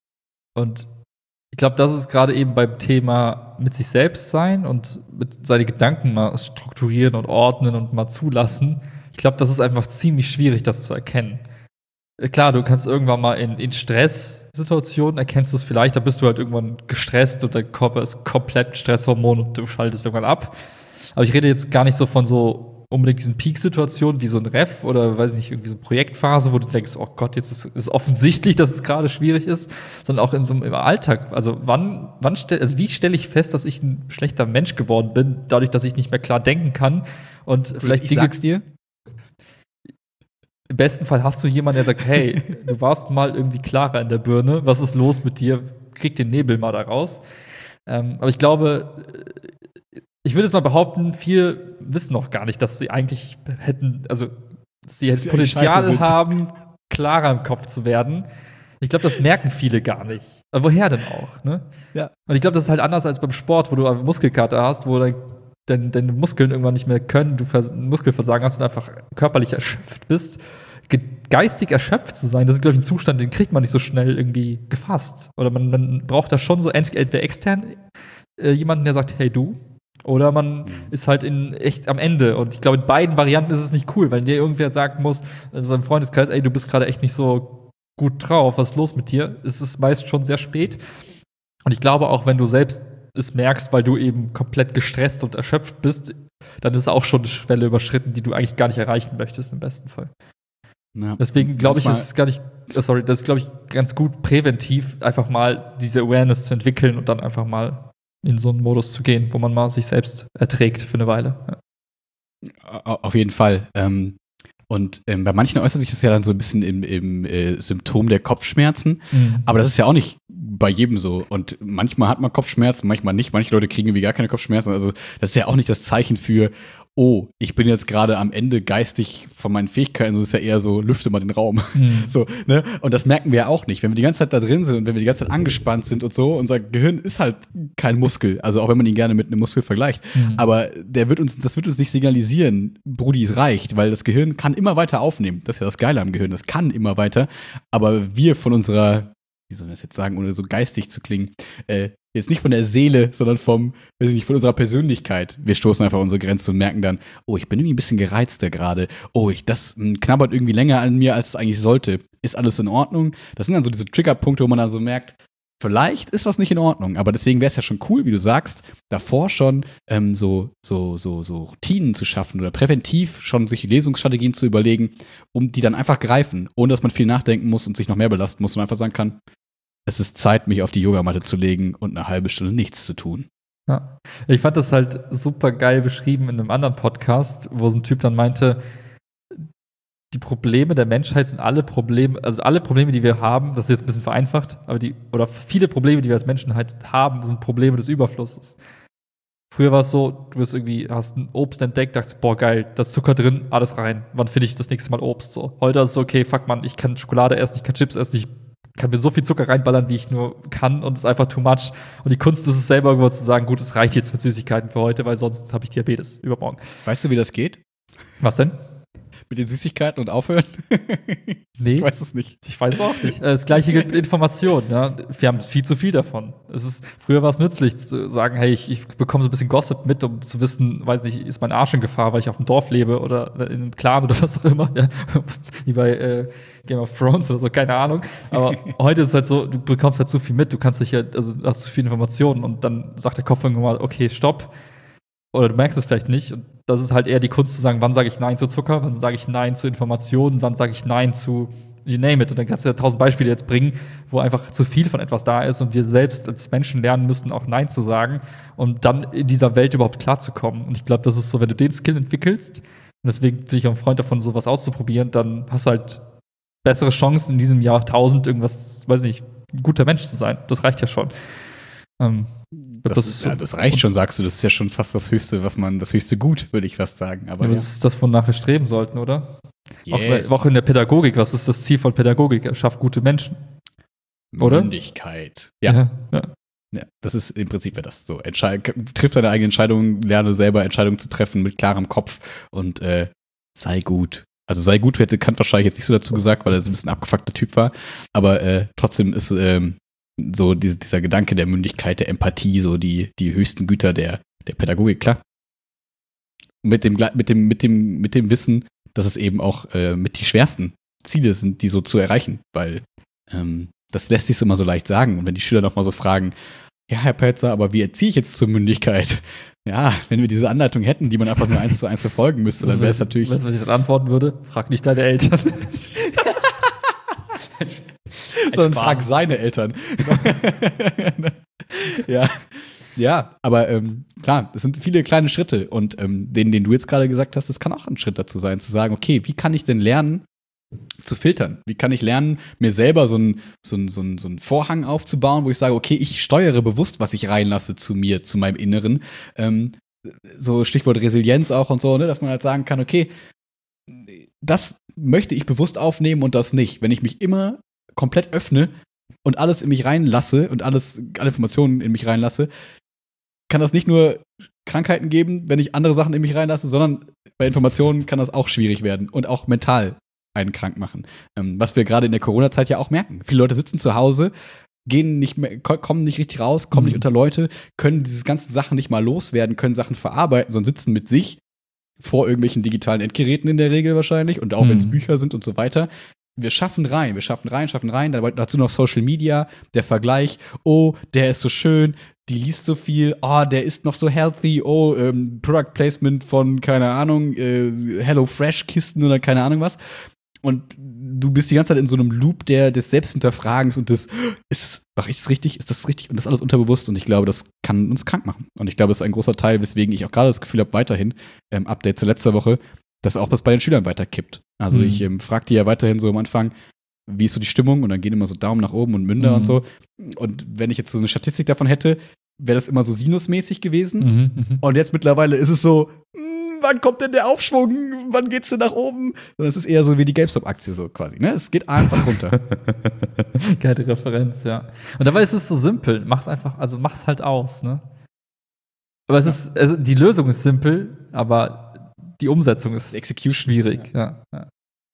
Und ich glaube, das ist gerade eben beim Thema mit sich selbst sein und mit seine Gedanken mal strukturieren und ordnen und mal zulassen. Ich glaube, das ist einfach ziemlich schwierig, das zu erkennen. Klar, du kannst irgendwann mal in, in Stresssituationen erkennst du es vielleicht, da bist du halt irgendwann gestresst und dein Körper ist komplett Stresshormon und du schaltest irgendwann ab. Aber ich rede jetzt gar nicht so von so unbedingt diesen Peak-Situationen wie so ein Ref oder weiß nicht, irgendwie so eine Projektphase, wo du denkst, oh Gott, jetzt ist es offensichtlich, dass es gerade schwierig ist, sondern auch in so einem im Alltag. Also wann, wann stell, also wie stelle ich fest, dass ich ein schlechter Mensch geworden bin, dadurch, dass ich nicht mehr klar denken kann und vielleicht ich Dinge, sag's dir. Im besten Fall hast du jemanden, der sagt, hey, du warst mal irgendwie klarer in der Birne, was ist los mit dir? Krieg den Nebel mal da raus. Ähm, aber ich glaube, ich würde jetzt mal behaupten, viele wissen noch gar nicht, dass sie eigentlich hätten, also dass sie jetzt Potenzial haben, klarer im Kopf zu werden. Ich glaube, das merken viele gar nicht. Aber woher denn auch? Ne? Ja. Und ich glaube, das ist halt anders als beim Sport, wo du eine Muskelkater hast, wo dein Deine, deine Muskeln irgendwann nicht mehr können, du Vers- Muskelversagen hast und einfach körperlich erschöpft bist. Ge- geistig erschöpft zu sein, das ist, glaube ich, ein Zustand, den kriegt man nicht so schnell irgendwie gefasst. Oder man, man braucht da schon so ent- entweder extern äh, jemanden, der sagt, hey du, oder man mhm. ist halt in echt am Ende. Und ich glaube, in beiden Varianten ist es nicht cool, weil dir irgendwer sagen muss, in seinem Freundeskreis, ey, du bist gerade echt nicht so gut drauf, was ist los mit dir? Es ist meist schon sehr spät. Und ich glaube auch, wenn du selbst es merkst, weil du eben komplett gestresst und erschöpft bist, dann ist auch schon eine Schwelle überschritten, die du eigentlich gar nicht erreichen möchtest, im besten Fall. Ja. Deswegen glaube ich, ist es gar nicht, sorry, das ist, glaube ich, ganz gut präventiv, einfach mal diese Awareness zu entwickeln und dann einfach mal in so einen Modus zu gehen, wo man mal sich selbst erträgt für eine Weile. Ja. Auf jeden Fall. Ähm, und ähm, bei manchen äußert sich das ja dann so ein bisschen im, im äh, Symptom der Kopfschmerzen. Mhm. Aber das ist ja auch nicht bei jedem so. Und manchmal hat man Kopfschmerzen, manchmal nicht. Manche Leute kriegen irgendwie gar keine Kopfschmerzen. Also das ist ja auch nicht das Zeichen für, oh, ich bin jetzt gerade am Ende geistig von meinen Fähigkeiten. Das ist ja eher so, lüfte mal den Raum. Mhm. So, ne? Und das merken wir ja auch nicht. Wenn wir die ganze Zeit da drin sind und wenn wir die ganze Zeit angespannt sind und so, unser Gehirn ist halt kein Muskel. Also auch wenn man ihn gerne mit einem Muskel vergleicht. Mhm. Aber der wird uns, das wird uns nicht signalisieren, Brudi, es reicht. Weil das Gehirn kann immer weiter aufnehmen. Das ist ja das Geile am Gehirn. Das kann immer weiter. Aber wir von unserer, wie soll man das jetzt sagen, ohne so geistig zu klingen, äh, jetzt nicht von der Seele, sondern vom, weiß ich nicht, von unserer Persönlichkeit. Wir stoßen einfach unsere Grenze und merken dann, oh, ich bin irgendwie ein bisschen gereizter gerade. Oh, ich, das mh, knabbert irgendwie länger an mir, als es eigentlich sollte. Ist alles in Ordnung? Das sind dann so diese Triggerpunkte, wo man dann so merkt, vielleicht ist was nicht in Ordnung. Aber deswegen wäre es ja schon cool, wie du sagst, davor schon ähm, so, so, so, so Routinen zu schaffen oder präventiv schon sich Lesungsstrategien zu überlegen, um die dann einfach greifen, ohne dass man viel nachdenken muss und sich noch mehr belasten muss und einfach sagen kann, es ist Zeit, mich auf die Yogamatte zu legen und eine halbe Stunde nichts zu tun. Ja. Ich fand das halt super geil beschrieben in einem anderen Podcast, wo so ein Typ dann meinte, die Probleme der Menschheit sind alle Probleme, also alle Probleme, die wir haben, das ist jetzt ein bisschen vereinfacht, aber die, oder viele Probleme, die wir als Menschen halt haben, sind Probleme des Überflusses. Früher war es so, du bist irgendwie, hast ein Obst entdeckt, dachtest, boah, geil, da ist Zucker drin, alles rein. Wann finde ich das nächste Mal Obst? So. Heute ist es so, okay, fuck man, ich kann Schokolade essen, ich kann Chips essen, ich kann mir so viel Zucker reinballern, wie ich nur kann, und es ist einfach too much. Und die Kunst ist es selber irgendwo zu sagen, gut, es reicht jetzt mit Süßigkeiten für heute, weil sonst habe ich Diabetes übermorgen. Weißt du, wie das geht? Was denn? Mit den Süßigkeiten und aufhören? Nee. Ich weiß es nicht. Ich weiß es auch nicht. Das Gleiche gilt mit Informationen. Ja. Wir haben viel zu viel davon. Es ist, früher war es nützlich zu sagen, hey, ich, ich bekomme so ein bisschen Gossip mit, um zu wissen, weiß nicht, ist mein Arsch in Gefahr, weil ich auf dem Dorf lebe oder in einem Clan oder was auch immer. Ja. Wie bei äh, Game of Thrones oder so, keine Ahnung. Aber heute ist es halt so, du bekommst halt zu viel mit, du kannst dich halt, also du hast zu viele Informationen und dann sagt der Kopf irgendwann mal, okay, stopp. Oder du merkst es vielleicht nicht. Und das ist halt eher die Kunst zu sagen, wann sage ich Nein zu Zucker, wann sage ich Nein zu Informationen, wann sage ich Nein zu you name it. Und dann kannst du ja tausend Beispiele jetzt bringen, wo einfach zu viel von etwas da ist und wir selbst als Menschen lernen müssen, auch Nein zu sagen, um dann in dieser Welt überhaupt klarzukommen. Und ich glaube, das ist so, wenn du den Skill entwickelst, und deswegen bin ich auch ein Freund davon, sowas auszuprobieren, dann hast du halt bessere Chancen in diesem Jahrtausend irgendwas, weiß nicht, ein guter Mensch zu sein. Das reicht ja schon. Ähm, Das, das, ist, ja, das reicht schon, sagst du. Das ist ja schon fast das höchste, was man, das höchste Gut, würde ich fast sagen. Aber ja, ja. Das ist das, wonach wir streben sollten, oder? Yes. Auch, auch in der Pädagogik. Was ist das Ziel von Pädagogik? Er schafft gute Menschen. Oder? Mündigkeit. Ja. Ja, ja. Ja, das ist im Prinzip ja das so. Entscheid, triff deine eigene Entscheidung, lerne selber Entscheidungen zu treffen mit klarem Kopf und äh, sei gut. Also sei gut, hätte Kant wahrscheinlich jetzt nicht so dazu gesagt, weil er so ein bisschen abgefuckter Typ war. Aber äh, trotzdem ist ähm, so diese, dieser Gedanke der Mündigkeit, der Empathie, so die, die höchsten Güter der, der Pädagogik, klar. Mit dem, mit dem, mit dem, mit dem Wissen, dass es eben auch äh, mit die schwersten Ziele sind, die so zu erreichen, weil ähm, das lässt sich immer so leicht sagen. Und wenn die Schüler noch mal so fragen, ja, Herr Pelzer, aber wie erziehe ich jetzt zur Mündigkeit? Ja, wenn wir diese Anleitung hätten, die man einfach nur eins zu eins verfolgen müsste, dann wäre es natürlich. Weißt du, was ich dann antworten würde? Frag nicht deine Eltern. Sondern frag seine Eltern. Ja. Ja, aber ähm, klar, es sind viele kleine Schritte und ähm, den, den du jetzt gerade gesagt hast, das kann auch ein Schritt dazu sein, zu sagen, okay, wie kann ich denn lernen, zu filtern? Wie kann ich lernen, mir selber so einen so ein, so ein, so ein Vorhang aufzubauen, wo ich sage, okay, ich steuere bewusst, was ich reinlasse zu mir, zu meinem Inneren. Ähm, so Stichwort Resilienz auch und so, ne, dass man halt sagen kann, okay, das möchte ich bewusst aufnehmen und das nicht. Wenn ich mich immer komplett öffne und alles in mich reinlasse und alles, alle Informationen in mich reinlasse, kann das nicht nur Krankheiten geben, wenn ich andere Sachen in mich reinlasse, sondern bei Informationen kann das auch schwierig werden und auch mental einen krank machen. Ähm, was wir gerade in der Corona-Zeit ja auch merken. Viele Leute sitzen zu Hause, gehen nicht mehr, kommen nicht richtig raus, kommen mhm. nicht unter Leute, können diese ganzen Sachen nicht mal loswerden, können Sachen verarbeiten, sondern sitzen mit sich vor irgendwelchen digitalen Endgeräten in der Regel wahrscheinlich und auch mhm. wenn es Bücher sind und so weiter. Wir schaffen rein, wir schaffen rein, schaffen rein, dazu noch Social Media, der Vergleich, oh, der ist so schön, die liest so viel, oh, der ist noch so healthy, oh, ähm, Product Placement von, keine Ahnung, äh, Hello Fresh Kisten oder keine Ahnung was. Und du bist die ganze Zeit in so einem Loop der, des Selbsthinterfragens und des, ist es, mach ich es richtig, ist das richtig? Und das ist alles unterbewusst und ich glaube, das kann uns krank machen. Und ich glaube, das ist ein großer Teil, weswegen ich auch gerade das Gefühl habe, weiterhin, ähm, Update zu letzter Woche, dass auch das bei den Schülern weiterkippt. Also mhm. ich ähm, frage die ja weiterhin so am Anfang, wie ist so die Stimmung? Und dann gehen immer so Daumen nach oben und Münder mhm. und so. Und wenn ich jetzt so eine Statistik davon hätte, wäre das immer so sinusmäßig gewesen. Mhm, mh. Und jetzt mittlerweile ist es so, mh, wann kommt denn der Aufschwung? Wann geht's denn nach oben? Und es ist eher so wie die GameStop-Aktie so quasi. Ne? Es geht einfach runter. Geile Referenz, ja. Und dabei ist es so simpel. Mach's einfach, also mach's halt aus, ne? Aber es ja. ist, also die Lösung ist simpel, aber die Umsetzung ist Execution. schwierig. Ja. Ja, ja.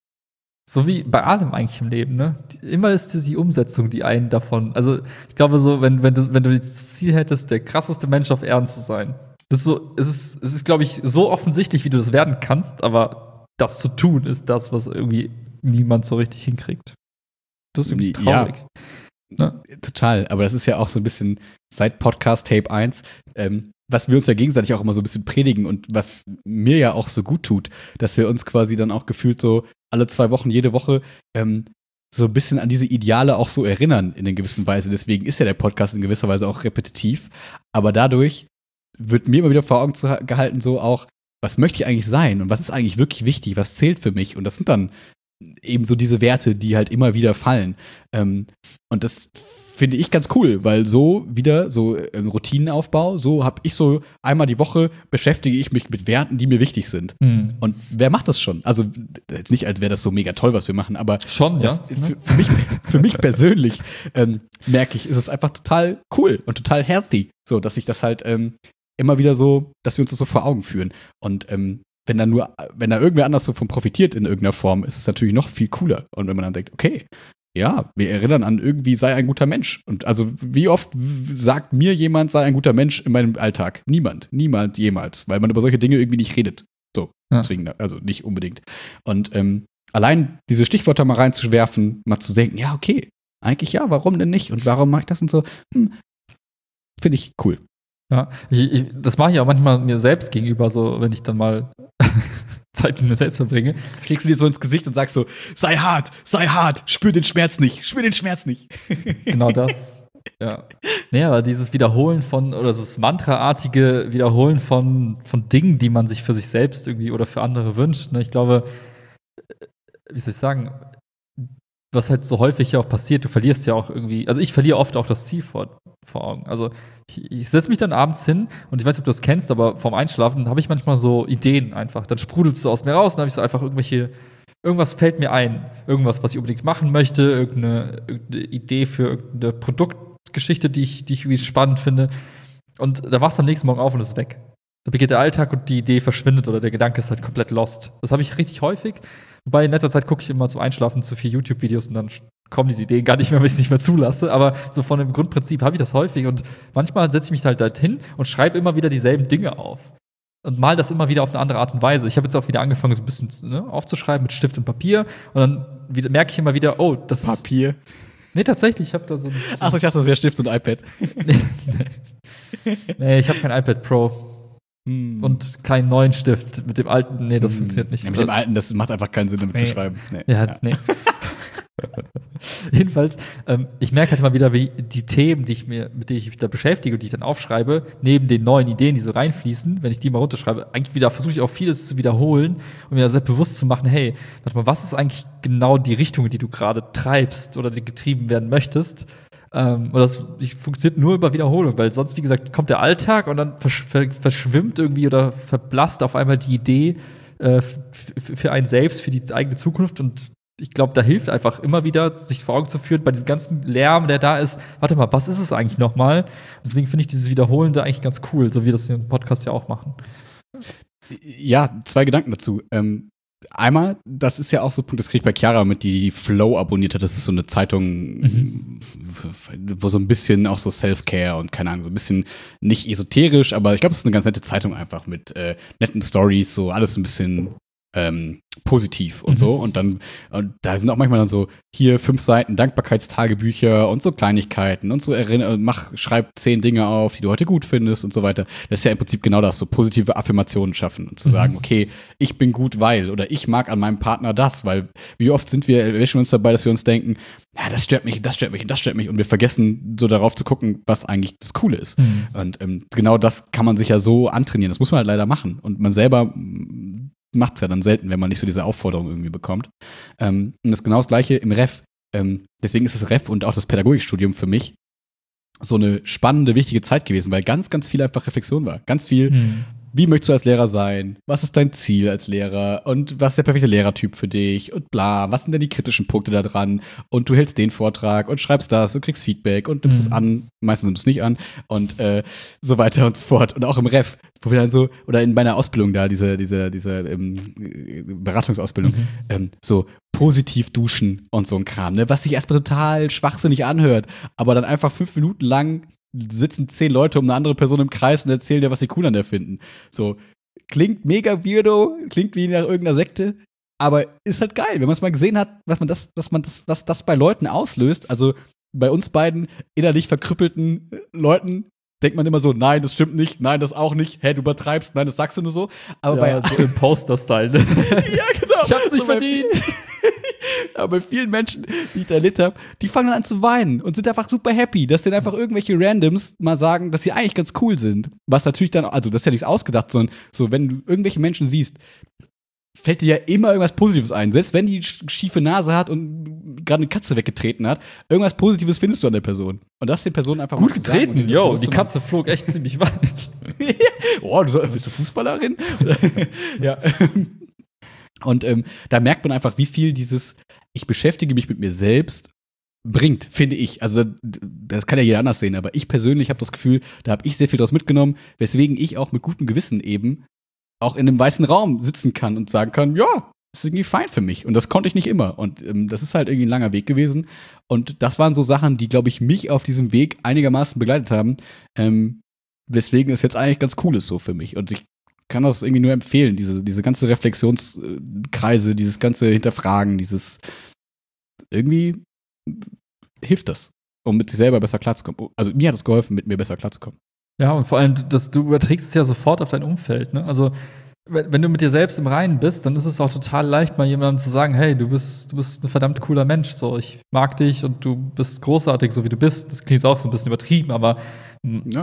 So wie bei allem eigentlich im Leben, ne? Immer ist es die Umsetzung, die einen davon. Also ich glaube so, wenn, wenn du, wenn du das Ziel hättest, der krasseste Mensch auf Erden zu sein, das ist so, es ist, es ist, glaube ich, so offensichtlich, wie du das werden kannst, aber das zu tun ist das, was irgendwie niemand so richtig hinkriegt. Das ist irgendwie traurig. Ja. Ne? Total, aber das ist ja auch so ein bisschen seit Podcast Tape eins, ähm, was wir uns ja gegenseitig auch immer so ein bisschen predigen und was mir ja auch so gut tut, dass wir uns quasi dann auch gefühlt so alle zwei Wochen, jede Woche ähm, so ein bisschen an diese Ideale auch so erinnern in einer gewissen Weise. Deswegen ist ja der Podcast in gewisser Weise auch repetitiv. Aber dadurch wird mir immer wieder vor Augen zu, gehalten, so auch, was möchte ich eigentlich sein und was ist eigentlich wirklich wichtig, was zählt für mich? Und das sind dann eben so diese Werte, die halt immer wieder fallen. Ähm, und das finde ich ganz cool, weil so wieder so ein Routinenaufbau, so habe ich so einmal die Woche beschäftige ich mich mit Werten, die mir wichtig sind. Mhm. Und wer macht das schon? Also jetzt nicht, als wäre das so mega toll, was wir machen, aber schon, das, ja. Für, für, mich, für mich persönlich ähm, merke ich, ist es einfach total cool und total healthy, so, dass ich das halt ähm, immer wieder so, dass wir uns das so vor Augen führen. Und ähm, wenn da nur, wenn da irgendwer anders so von profitiert in irgendeiner Form, ist es natürlich noch viel cooler. Und wenn man dann denkt, okay, ja, wir erinnern an irgendwie, sei ein guter Mensch. Und also, wie oft sagt mir jemand, sei ein guter Mensch in meinem Alltag? Niemand. Niemand jemals. Weil man über solche Dinge irgendwie nicht redet. So. Ja. Deswegen, also nicht unbedingt. Und ähm, allein diese Stichworte mal reinzuwerfen, mal zu denken, ja, okay, eigentlich ja, warum denn nicht? Und warum mache ich das und so? Hm, finde ich cool. Ja, ich, ich, das mache ich auch manchmal mir selbst gegenüber, so, wenn ich dann mal Zeit mit mir selbst verbringe. Schlägst du dir so ins Gesicht und sagst so, sei hart, sei hart, spür den Schmerz nicht, spür den Schmerz nicht. Genau das, ja. Nee, aber dieses Wiederholen von, oder das Mantra-artige Wiederholen von, von Dingen, die man sich für sich selbst irgendwie oder für andere wünscht, ne? Ich glaube, wie soll ich sagen, was halt so häufig ja auch passiert, du verlierst ja auch irgendwie, also ich verliere oft auch das Ziel vor, vor Augen. Also ich, ich setze mich dann abends hin und ich weiß nicht, ob du das kennst, aber vorm Einschlafen habe ich manchmal so Ideen einfach. Dann sprudelt es so aus mir raus und dann habe ich so einfach irgendwelche, irgendwas fällt mir ein. Irgendwas, was ich unbedingt machen möchte, irgendeine, irgendeine Idee für irgendeine Produktgeschichte, die ich, die ich irgendwie spannend finde. Und dann wachst du am nächsten Morgen auf und es ist weg. Da beginnt der Alltag und die Idee verschwindet oder der Gedanke ist halt komplett lost. Das habe ich richtig häufig. Wobei in letzter Zeit gucke ich immer zum Einschlafen zu viel YouTube-Videos und dann kommen diese Ideen gar nicht mehr, weil ich es nicht mehr zulasse. Aber so von dem Grundprinzip habe ich das häufig. Und manchmal setze ich mich halt halt hin und schreibe immer wieder dieselben Dinge auf. Und mal das immer wieder auf eine andere Art und Weise. Ich habe jetzt auch wieder angefangen, so ein bisschen ne, aufzuschreiben mit Stift und Papier. Und dann wieder, merke ich immer wieder, oh, das ist. Papier? Nee, tatsächlich. Ich habe da so. Achso, ich dachte, das wäre Stift und iPad. nee, nee. nee, ich habe kein iPad Pro. Und keinen neuen Stift mit dem alten, nee, das hm. funktioniert nicht. Ja, mit dem alten, das macht einfach keinen Sinn, damit nee. zu schreiben. Nee. Ja, ja, nee. Jedenfalls, ähm, ich merke halt immer wieder, wie die Themen, die ich mir, mit denen ich mich da beschäftige und die ich dann aufschreibe, neben den neuen Ideen, die so reinfließen, wenn ich die mal runterschreibe, eigentlich wieder versuche ich auch vieles zu wiederholen und mir sehr bewusst zu machen, hey, warte mal, was ist eigentlich genau die Richtung, in die du gerade treibst oder die getrieben werden möchtest? Ähm, und das funktioniert nur über Wiederholung, weil sonst, wie gesagt, kommt der Alltag und dann versch- verschwimmt irgendwie oder verblasst auf einmal die Idee äh, f- f- für einen selbst, für die eigene Zukunft. Und ich glaube, da hilft einfach immer wieder, sich vor Augen zu führen, bei dem ganzen Lärm, der da ist, warte mal, was ist es eigentlich nochmal? Deswegen finde ich dieses Wiederholen da eigentlich ganz cool, so wie wir das hier im Podcast ja auch machen. Ja, zwei Gedanken dazu. Ähm Einmal, das ist ja auch so ein Punkt, das kriege ich bei Chiara mit, die Flow abonniert hat. Das ist so eine Zeitung, mhm. wo so ein bisschen auch so Self-Care und keine Ahnung, so ein bisschen nicht esoterisch, aber ich glaube, es ist eine ganz nette Zeitung einfach mit äh, netten Stories, so alles ein bisschen ähm, positiv und mhm. so. Und dann, und da sind auch manchmal dann so, hier fünf Seiten Dankbarkeitstagebücher und so Kleinigkeiten und so erinner, mach, schreib zehn Dinge auf, die du heute gut findest und so weiter. Das ist ja im Prinzip genau das, so positive Affirmationen schaffen und zu mhm. sagen, okay, ich bin gut, weil, oder ich mag an meinem Partner das, weil wie oft sind wir, erwischen uns dabei, dass wir uns denken, ja, das stört mich und das stört mich und das stört mich und wir vergessen so darauf zu gucken, was eigentlich das Coole ist. Mhm. Und ähm, genau das kann man sich ja so antrainieren. Das muss man halt leider machen. Und man selber macht es ja dann selten, wenn man nicht so diese Aufforderung irgendwie bekommt. Ähm, und das ist genau das Gleiche im Ref. Ähm, deswegen ist das Ref und auch das Pädagogikstudium für mich so eine spannende, wichtige Zeit gewesen, weil ganz, ganz viel einfach Reflexion war. Ganz viel, hm. wie möchtest du als Lehrer sein? Was ist dein Ziel als Lehrer? Und was ist der perfekte Lehrertyp für dich? Und bla, was sind denn die kritischen Punkte da dran? Und du hältst den Vortrag und schreibst das und kriegst Feedback und nimmst es hm. an. Meistens nimmst du es nicht an. Und äh, so weiter und so fort. Und auch im Ref, wo wir dann so, oder in meiner Ausbildung da, diese, diese, diese ähm, Beratungsausbildung, mhm. ähm, so positiv duschen und so ein Kram, ne? Was sich erstmal total schwachsinnig anhört, aber dann einfach fünf Minuten lang sitzen zehn Leute um eine andere Person im Kreis und erzählen dir, was sie cool an der finden. So, klingt mega weirdo, klingt wie nach irgendeiner Sekte, aber ist halt geil, wenn man es mal gesehen hat, was man das, was man das, was das bei Leuten auslöst, also bei uns beiden innerlich verkrüppelten Leuten, denkt man immer so, nein, das stimmt nicht, nein, das auch nicht, hä, du übertreibst, nein, das sagst du nur so. Aber ja, bei so im Poster-Style. Ja, genau. Ich hab's nicht so verdient. Aber bei vielen Menschen, die ich da erlebt habe, die fangen dann an zu weinen und sind einfach super happy, dass denen einfach irgendwelche Randoms mal sagen, dass sie eigentlich ganz cool sind. Was natürlich dann, also das ist ja nichts ausgedacht, sondern so, wenn du irgendwelche Menschen siehst, fällt dir ja immer irgendwas Positives ein. Selbst wenn die schiefe Nase hat und gerade eine Katze weggetreten hat, irgendwas Positives findest du an der Person. Und das den Personen einfach gut getreten, jo, die Katze flog echt ziemlich weit. Oh, du soll, bist du Fußballerin? Ja. Und ähm, da merkt man einfach, wie viel dieses ich beschäftige mich mit mir selbst bringt, finde ich. Also das kann ja jeder anders sehen, aber ich persönlich habe das Gefühl, da habe ich sehr viel draus mitgenommen, weswegen ich auch mit gutem Gewissen eben auch in einem weißen Raum sitzen kann und sagen kann, ja, ist irgendwie fein für mich. Und das konnte ich nicht immer. Und ähm, das ist halt irgendwie ein langer Weg gewesen. Und das waren so Sachen, die, glaube ich, mich auf diesem Weg einigermaßen begleitet haben. Ähm, weswegen es jetzt eigentlich ganz cool ist so für mich. Und ich kann das irgendwie nur empfehlen, diese, diese ganze Reflexionskreise, dieses ganze Hinterfragen, dieses irgendwie hilft das, um mit sich selber besser klarzukommen. Also mir hat es geholfen, mit mir besser klarzukommen. Ja, und vor allem, dass du überträgst es ja sofort auf dein Umfeld, ne? Also, wenn, wenn du mit dir selbst im Reinen bist, dann ist es auch total leicht, mal jemandem zu sagen, hey, du bist, du bist ein verdammt cooler Mensch, so, ich mag dich und du bist großartig, so wie du bist. Das klingt auch so ein bisschen übertrieben, aber ja.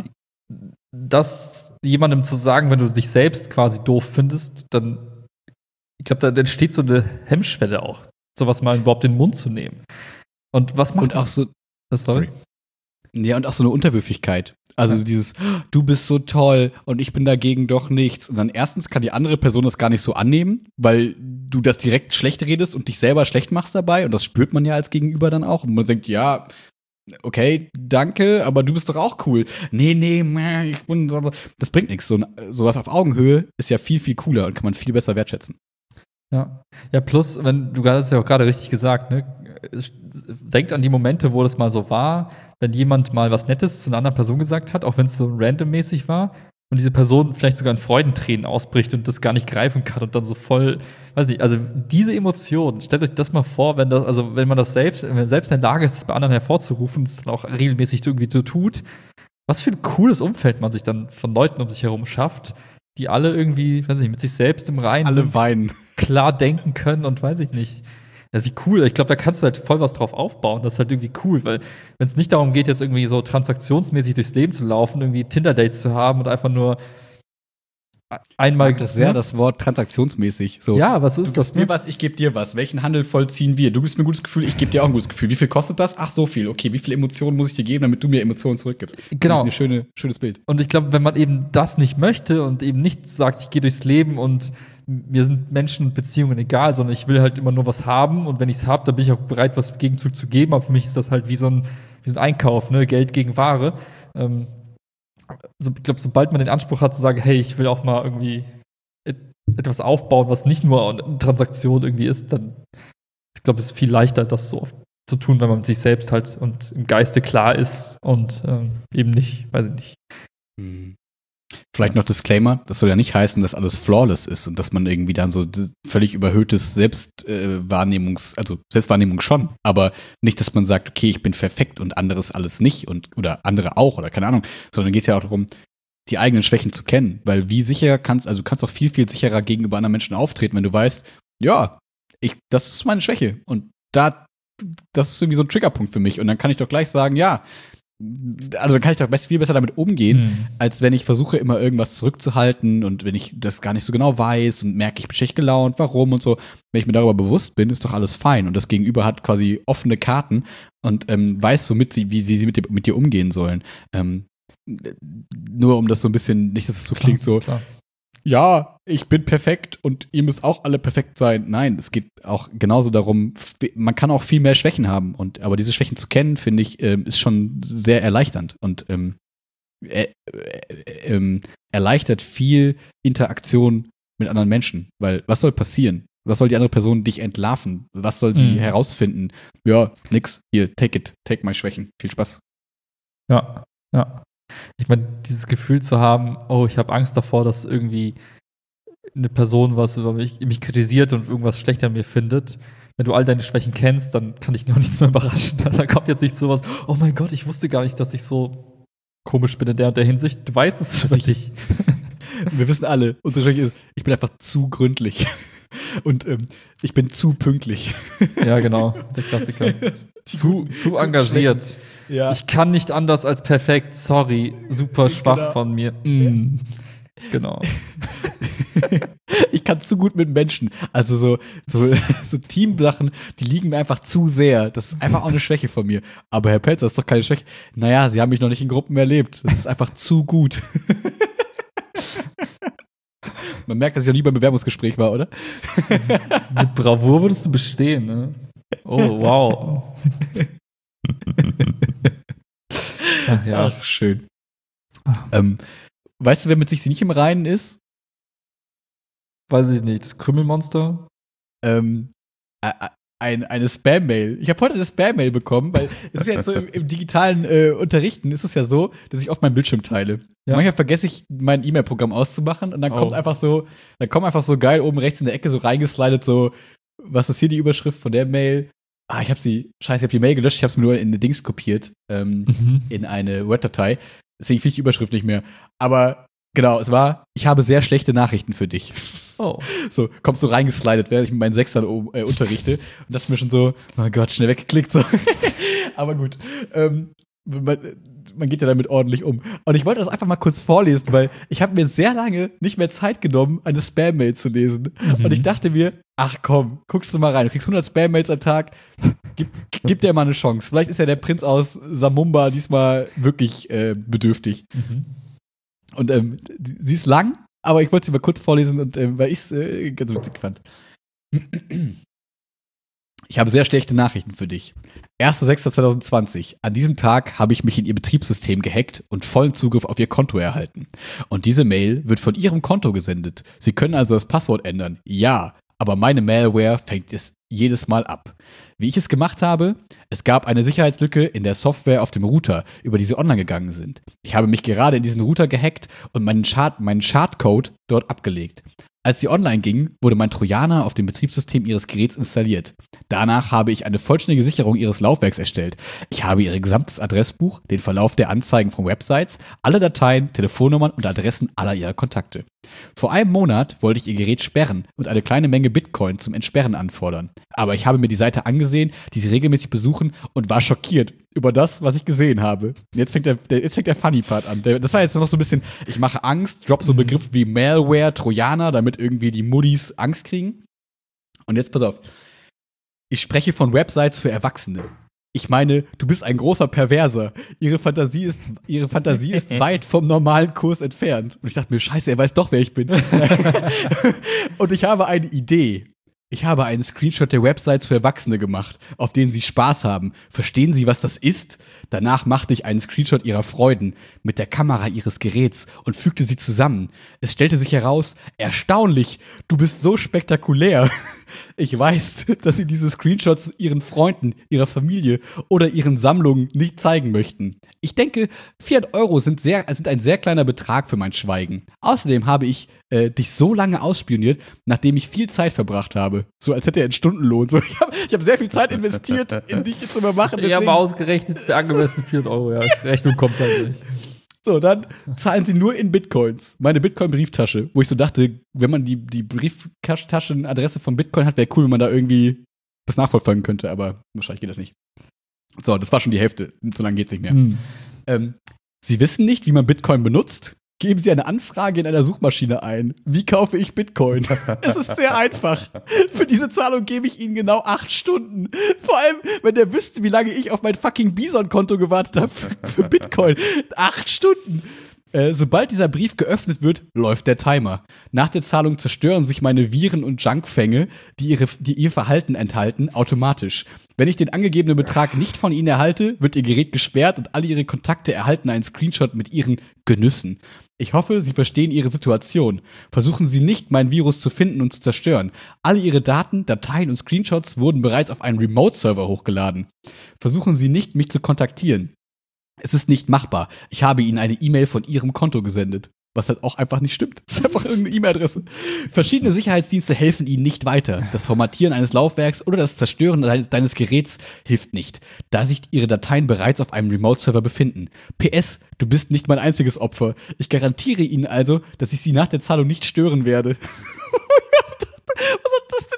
Das jemandem zu sagen, wenn du dich selbst quasi doof findest, dann, ich glaube, da entsteht so eine Hemmschwelle auch, sowas mal überhaupt in den Mund zu nehmen. Und was macht und auch so, das? Sorry. Ja, und auch so eine Unterwürfigkeit. Also ja. dieses, du bist so toll und ich bin dagegen doch nichts. Und dann erstens kann die andere Person das gar nicht so annehmen, weil du das direkt schlecht redest und dich selber schlecht machst dabei. Und das spürt man ja als Gegenüber dann auch. Und man denkt, ja, okay, danke, aber du bist doch auch cool. Nee, nee, ich bin so. Das bringt nichts. So, sowas auf Augenhöhe ist ja viel, viel cooler und kann man viel besser wertschätzen. Ja, ja, plus, wenn du hast ja auch gerade richtig gesagt, ne? Denkt an die Momente, wo das mal so war, wenn jemand mal was Nettes zu einer anderen Person gesagt hat, auch wenn es so randommäßig war, und diese Person vielleicht sogar in Freudentränen ausbricht und das gar nicht greifen kann und dann so voll, weiß nicht, also diese Emotionen, stellt euch das mal vor, wenn das, also wenn man das selbst, wenn man selbst in der Lage ist, das bei anderen hervorzurufen und es dann auch regelmäßig irgendwie so tut, was für ein cooles Umfeld man sich dann von Leuten um sich herum schafft, die alle irgendwie, weiß nicht, mit sich selbst im Reinen alle weinen, klar denken können und weiß ich nicht. Ja, wie cool. Ich glaube, da kannst du halt voll was drauf aufbauen. Das ist halt irgendwie cool, weil wenn es nicht darum geht, jetzt irgendwie so transaktionsmäßig durchs Leben zu laufen, irgendwie Tinder-Dates zu haben und einfach nur einmal. Ich mag das sehr, das Wort transaktionsmäßig. So, ja, was ist du das? Du gibst mir was, ich gebe dir was. Welchen Handel vollziehen wir? Du gibst mir ein gutes Gefühl, ich gebe dir auch ein gutes Gefühl. Wie viel kostet das? Ach, so viel. Okay, wie viele Emotionen muss ich dir geben, damit du mir Emotionen zurückgibst? Genau. Ein schöne, schönes Bild. Und ich glaube, wenn man eben das nicht möchte und eben nicht sagt, ich gehe durchs Leben und mir sind Menschen und Beziehungen egal, sondern ich will halt immer nur was haben und wenn ich es habe, dann bin ich auch bereit, was im Gegenzug zu geben. Aber für mich ist das halt wie so ein, wie so ein Einkauf, ne? Geld gegen Ware. Ähm, also ich glaube, sobald man den Anspruch hat zu sagen, hey, ich will auch mal irgendwie etwas aufbauen, was nicht nur eine Transaktion irgendwie ist, dann, ich glaube, es ist viel leichter, das so oft zu tun, wenn man mit sich selbst halt und im Geiste klar ist und ähm, eben nicht, weiß ich nicht. Hm. Vielleicht noch Disclaimer, das soll ja nicht heißen, dass alles flawless ist und dass man irgendwie dann so völlig überhöhtes Selbstwahrnehmungs, äh, also Selbstwahrnehmung schon, aber nicht, dass man sagt, okay, ich bin perfekt und anderes alles nicht und oder andere auch oder keine Ahnung, sondern geht es ja auch darum, die eigenen Schwächen zu kennen, weil wie sicher kannst, also du kannst auch viel, viel sicherer gegenüber anderen Menschen auftreten, wenn du weißt, ja, ich, das ist meine Schwäche und da, das ist irgendwie so ein Triggerpunkt für mich und dann kann ich doch gleich sagen, ja, also dann kann ich doch best, viel besser damit umgehen, hm. als wenn ich versuche, immer irgendwas zurückzuhalten und wenn ich das gar nicht so genau weiß und merke, ich bin schlecht gelaunt, warum und so. Wenn ich mir darüber bewusst bin, ist doch alles fein. Und das Gegenüber hat quasi offene Karten und ähm, weiß, womit sie, wie, wie sie mit dir, mit dir umgehen sollen. Ähm, nur um das so ein bisschen, nicht, dass es so klar, klingt, so, klar. Ja, ich bin perfekt und ihr müsst auch alle perfekt sein. Nein, es geht auch genauso darum, man kann auch viel mehr Schwächen haben. Und, aber diese Schwächen zu kennen, finde ich, ähm, ist schon sehr erleichternd und ähm, äh, äh, äh, erleichtert viel Interaktion mit anderen Menschen. Weil was soll passieren? Was soll die andere Person dich entlarven? Was soll sie mhm. herausfinden? Ja, nix. Hier, take it. Take my Schwächen. Viel Spaß. Ja, ja. Ich meine, dieses Gefühl zu haben, oh, ich habe Angst davor, dass irgendwie eine Person was über mich, mich kritisiert und irgendwas schlecht an mir findet. Wenn du all deine Schwächen kennst, dann kann dich noch nichts mehr überraschen. Da kommt jetzt nicht sowas, oh mein Gott, ich wusste gar nicht, dass ich so komisch bin in der und der Hinsicht. Du weißt es über dich. Wir wissen alle, unsere Schwäche ist, ich bin einfach zu gründlich. Und ähm, ich bin zu pünktlich. Ja, genau, der Klassiker. Zu, zu engagiert. Ja. Ich kann nicht anders als perfekt, sorry, super schwach Genau. von mir. Mm. Genau. Ich kann zu gut mit Menschen. Also so, so, so Teamsachen, die liegen mir einfach zu sehr. Das ist einfach auch eine Schwäche von mir. Aber Herr Pelzer, das ist doch keine Schwäche. Naja, Sie haben mich noch nicht in Gruppen erlebt. Das ist einfach zu gut. Man merkt, dass ich noch nie beim Bewerbungsgespräch war, oder? Mit Bravour würdest du bestehen, ne? Oh, wow. Ach ja. Ach, schön. Ähm, weißt du, wer mit sich nicht im Reinen ist? Weiß ich nicht. Das Krümmelmonster? Ähm, ä- ein, eine Spam-Mail. Ich habe heute eine Spam-Mail bekommen, weil es ist ja jetzt so im, im digitalen äh, Unterrichten ist es ja so, dass ich oft meinen Bildschirm teile. Ja. Manchmal vergesse ich, mein E-Mail-Programm auszumachen und dann Oh. kommt einfach so, dann kommt einfach so geil oben rechts in der Ecke so reingeslidet so, was ist hier die Überschrift von der Mail? Ah, ich habe sie, scheiße, ich habe die Mail gelöscht, ich habe es mir nur in eine Dings kopiert, ähm, Mhm. in eine Word-Datei. Deswegen finde ich die Überschrift nicht mehr. Aber genau, es war, ich habe sehr schlechte Nachrichten für dich. Oh. So, kommst du reingeslidet, während ich mit meinen Sechsern um, äh, unterrichte. Und dachte mir schon so, oh Gott, schnell weggeklickt. So. Aber gut. Ähm, man, man geht ja damit ordentlich um. Und ich wollte das einfach mal kurz vorlesen, weil ich habe mir sehr lange nicht mehr Zeit genommen, eine Spam-Mail zu lesen. Mhm. Und ich dachte mir, ach komm, guckst du mal rein. Du kriegst hundert Spam-Mails am Tag. Gib, gib dir mal eine Chance. Vielleicht ist ja der Prinz aus Samumba diesmal wirklich äh, bedürftig. Mhm. Und ähm, die- sie ist lang, aber ich wollte sie mal kurz vorlesen, und ähm, weil ich es äh, ganz witzig fand. Ich habe sehr schlechte Nachrichten für dich. erster sechster zweitausendzwanzig. An diesem Tag habe ich mich in Ihr Betriebssystem gehackt und vollen Zugriff auf Ihr Konto erhalten. Und diese Mail wird von Ihrem Konto gesendet. Sie können also das Passwort ändern. Ja, aber meine Malware fängt es jedes Mal ab. Wie ich es gemacht habe, es gab eine Sicherheitslücke in der Software auf dem Router, über die Sie online gegangen sind. Ich habe mich gerade in diesen Router gehackt und meinen Schad, meinen Schadcode dort abgelegt. Als sie online ging, wurde mein Trojaner auf dem Betriebssystem ihres Geräts installiert. Danach habe ich eine vollständige Sicherung ihres Laufwerks erstellt. Ich habe ihr gesamtes Adressbuch, den Verlauf der Anzeigen von Websites, alle Dateien, Telefonnummern und Adressen aller ihrer Kontakte. Vor einem Monat wollte ich ihr Gerät sperren und eine kleine Menge Bitcoin zum Entsperren anfordern. Aber ich habe mir die Seite angesehen, die sie regelmäßig besuchen, und war schockiert über das, was ich gesehen habe. Und jetzt fängt der, der, jetzt fängt der Funny-Part an. Der, das war jetzt noch so ein bisschen, ich mache Angst, drop so Begriffe wie Malware, Trojaner, damit irgendwie die Muddis Angst kriegen. Und jetzt pass auf. Ich spreche von Websites für Erwachsene. Ich meine, du bist ein großer Perverser. Ihre Fantasie ist, ihre Fantasie ist weit vom normalen Kurs entfernt. Und ich dachte mir, scheiße, er weiß doch, wer ich bin. Und ich habe eine Idee. Ich habe einen Screenshot der Websites für Erwachsene gemacht, auf denen sie Spaß haben. Verstehen Sie, was das ist? Danach machte ich einen Screenshot ihrer Freuden mit der Kamera ihres Geräts und fügte sie zusammen. Es stellte sich heraus, erstaunlich, du bist so spektakulär. Ich weiß, dass Sie diese Screenshots Ihren Freunden, Ihrer Familie oder Ihren Sammlungen nicht zeigen möchten. Ich denke, vierhundert Euro sind, sehr, sind ein sehr kleiner Betrag für mein Schweigen. Außerdem habe ich äh, dich so lange ausspioniert, nachdem ich viel Zeit verbracht habe. So als hätte er einen Stundenlohn. So, ich habe ich hab sehr viel Zeit investiert, in dich zu übermachen. Ich habe ausgerechnet, für angemessen vierhundert Euro, ja. Rechnung kommt halt nicht. So, dann zahlen sie nur in Bitcoins. Meine Bitcoin-Brieftasche, wo ich so dachte, wenn man die, die Brieftaschenadresse von Bitcoin hat, wäre cool, wenn man da irgendwie das nachverfolgen könnte, aber wahrscheinlich geht das nicht. So, das war schon die Hälfte. So lange geht's nicht mehr. Hm. Ähm, Sie wissen nicht, wie man Bitcoin benutzt? Geben Sie eine Anfrage in einer Suchmaschine ein. Wie kaufe ich Bitcoin? Es ist sehr einfach. Für diese Zahlung gebe ich Ihnen genau acht Stunden. Vor allem, wenn der wüsste, wie lange ich auf mein fucking Bison-Konto gewartet habe für, für Bitcoin. Acht Stunden. Äh, sobald dieser Brief geöffnet wird, läuft der Timer. Nach der Zahlung zerstören sich meine Viren und Junkfänge, die, ihre, die ihr Verhalten enthalten, automatisch. Wenn ich den angegebenen Betrag nicht von Ihnen erhalte, wird Ihr Gerät gesperrt und alle Ihre Kontakte erhalten einen Screenshot mit Ihren Genüssen. Ich hoffe, Sie verstehen Ihre Situation. Versuchen Sie nicht, mein Virus zu finden und zu zerstören. Alle Ihre Daten, Dateien und Screenshots wurden bereits auf einen Remote-Server hochgeladen. Versuchen Sie nicht, mich zu kontaktieren. Es ist nicht machbar. Ich habe Ihnen eine E-Mail von Ihrem Konto gesendet. Was halt auch einfach nicht stimmt. Das ist einfach irgendeine E-Mail-Adresse. Verschiedene Sicherheitsdienste helfen Ihnen nicht weiter. Das Formatieren eines Laufwerks oder das Zerstören deines, deines Geräts hilft nicht, da sich Ihre Dateien bereits auf einem Remote-Server befinden. P S, du bist nicht mein einziges Opfer. Ich garantiere Ihnen also, dass ich Sie nach der Zahlung nicht stören werde. Was hat das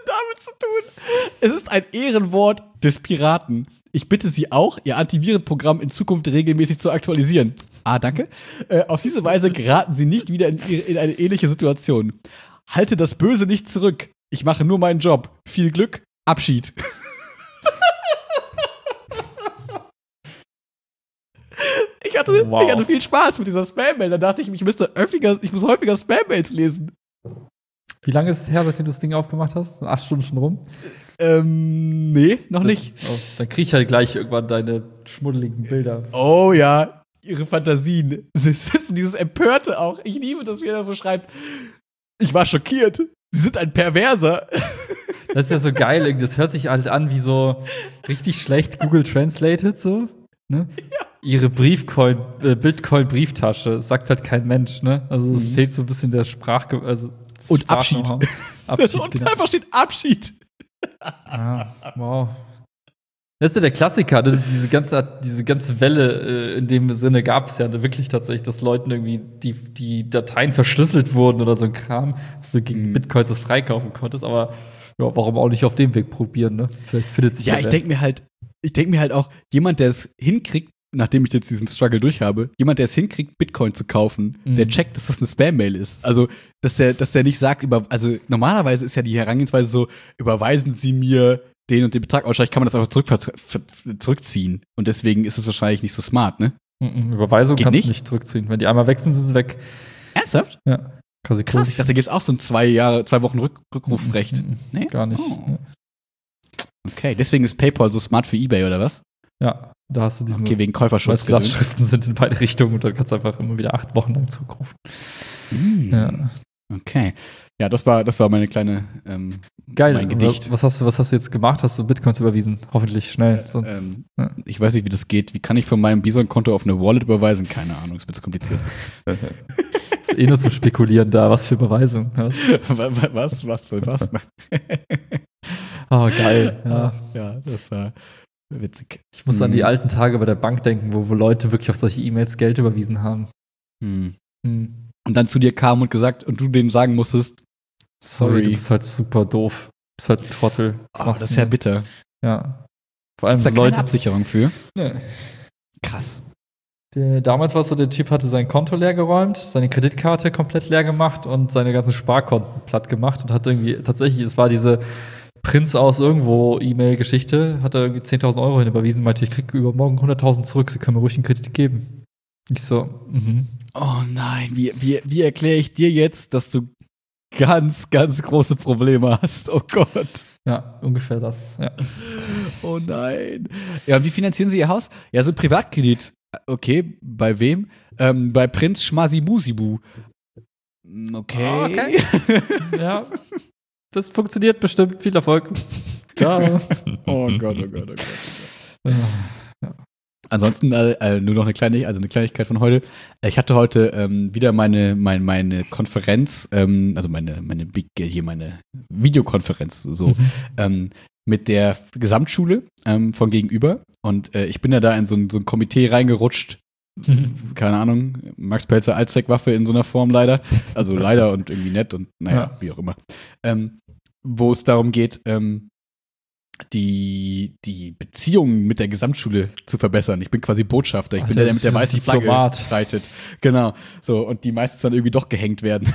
zu tun. Es ist ein Ehrenwort des Piraten. Ich bitte Sie auch, Ihr Antivirenprogramm in Zukunft regelmäßig zu aktualisieren. Ah, danke. Äh, auf diese Weise geraten Sie nicht wieder in, in eine ähnliche Situation. Halte das Böse nicht zurück. Ich mache nur meinen Job. Viel Glück. Abschied. Ich hatte, wow. ich hatte viel Spaß mit dieser Spam-Mail. Da dachte ich, ich müsste häufiger, ich muss häufiger Spam-Mails lesen. Wie lange ist es her, seitdem du das Ding aufgemacht hast? Acht Stunden schon rum? Ähm, nee, noch dann, nicht. Oh, dann krieg ich halt gleich irgendwann deine schmuddeligen Bilder. Oh ja, ihre Fantasien. Dieses Empörte auch. Ich liebe das, wie er das so schreibt. Ich war schockiert. Sie sind ein Perverser. Das ist ja so geil. Das hört sich halt an wie so richtig schlecht Google Translated so. Ne? Ja. Ihre Briefcoin, äh, Bitcoin-Brieftasche, sagt halt kein Mensch, ne? Also es mhm. fehlt so ein bisschen der Sprach... Also und Sprach Abschied. Abschied und genau. einfach steht Abschied. Ah, wow. Das ist ja der Klassiker. Das ist diese, ganze, diese ganze Welle äh, in dem Sinne gab es ja wirklich tatsächlich, dass Leuten irgendwie die, die Dateien verschlüsselt wurden oder so ein Kram, dass du gegen mhm. Bitcoins das freikaufen konntest. Aber ja, warum auch nicht auf dem Weg probieren, ne? Vielleicht findet sich ja, ja ich denke mir halt, ich denke mir halt auch, jemand, der es hinkriegt, nachdem ich jetzt diesen Struggle durch habe, jemand, der es hinkriegt, Bitcoin zu kaufen, mhm. der checkt, dass das eine Spam-Mail ist. Also, dass der, dass der nicht sagt, über, also normalerweise ist ja die Herangehensweise so, überweisen Sie mir den und den Betrag. Wahrscheinlich kann man das einfach zurück, zurückziehen. Und deswegen ist es wahrscheinlich nicht so smart, ne? Mhm. Überweisung Geht kannst nicht? du nicht zurückziehen. Wenn die einmal weg sind, sind sie weg. Ernsthaft? Ja. Quasi Krass, ich dachte, da gibt es auch so ein zwei Jahre, zwei Wochen Rück, Rückrufrecht. Mhm. Nee? Gar nicht. Oh. Nee. Okay, deswegen ist PayPal so smart für eBay, oder was? Ja, da hast du diesen. Okay, wegen Käuferschutz. Weil Lastschriften sind in beide Richtungen und dann kannst du einfach immer wieder acht Wochen lang zurückrufen. Mm. Ja. Okay. Ja, das war, das war meine kleine ähm, Geil. Mein Gedicht. Was hast du, was hast du jetzt gemacht? Hast du Bitcoins überwiesen? Hoffentlich schnell. Sonst, ähm, ja. Ich weiß nicht, wie das geht. Wie kann ich von meinem Bison-Konto auf eine Wallet überweisen? Keine Ahnung, ist mir zu kompliziert. Ist eh nur zum Spekulieren da. Was für Überweisung. Was? was? Was für was? Oh, geil. Ja, ja das war witzig. Ich muss hm. an die alten Tage bei der Bank denken, wo, wo Leute wirklich auf solche E-Mails Geld überwiesen haben. Hm. Hm. Und dann zu dir kamen und gesagt, und du denen sagen musstest, sorry, sorry du bist halt super doof. Du bist halt ein Trottel. Das, oh, das ist ja bitter. Ja. Vor allem ist da so keine Leute. Absicherung für? Nee. Krass. Der, damals war es so, der Typ hatte sein Konto leer geräumt, seine Kreditkarte komplett leer gemacht und seine ganzen Sparkonten platt gemacht und hat irgendwie, tatsächlich, es war diese Prinz aus irgendwo E-Mail-Geschichte, hat er irgendwie zehntausend Euro hin überwiesen, meinte, ich krieg übermorgen hunderttausend zurück, sie können mir ruhig einen Kredit geben. Ich so, mhm. Oh nein, wie, wie, wie erkläre ich dir jetzt, dass du ganz, ganz große Probleme hast? Oh Gott. Ja, ungefähr das, ja. Oh nein. Ja, und wie finanzieren Sie Ihr Haus? Ja, so Privatkredit. Okay, bei wem? Ähm, bei Prinz Schmasibusibu. Okay. Okay. Ja, das funktioniert bestimmt. Viel Erfolg. Ciao. Oh Gott, oh Gott, oh Gott. Oh Gott. Ja. Ansonsten äh, nur noch eine kleine, also eine Kleinigkeit von heute. Ich hatte heute ähm, wieder meine, meine, meine Konferenz, ähm, also meine, meine Big, hier meine Videokonferenz so, mhm. ähm, mit der Gesamtschule ähm, von gegenüber. Und äh, ich bin ja da in so ein, so ein Komitee reingerutscht. Mhm. Keine Ahnung, Max Pelzer Allzweckwaffe in so einer Form leider. Also leider und irgendwie nett und naja, ja. wie auch immer. Ähm, wo es darum geht, ähm, die, die Beziehungen mit der Gesamtschule zu verbessern. Ich bin quasi Botschafter. Ich Ach, bin der, der mit der weißen Flagge reitet. Genau. So, und die meistens dann irgendwie doch gehängt werden.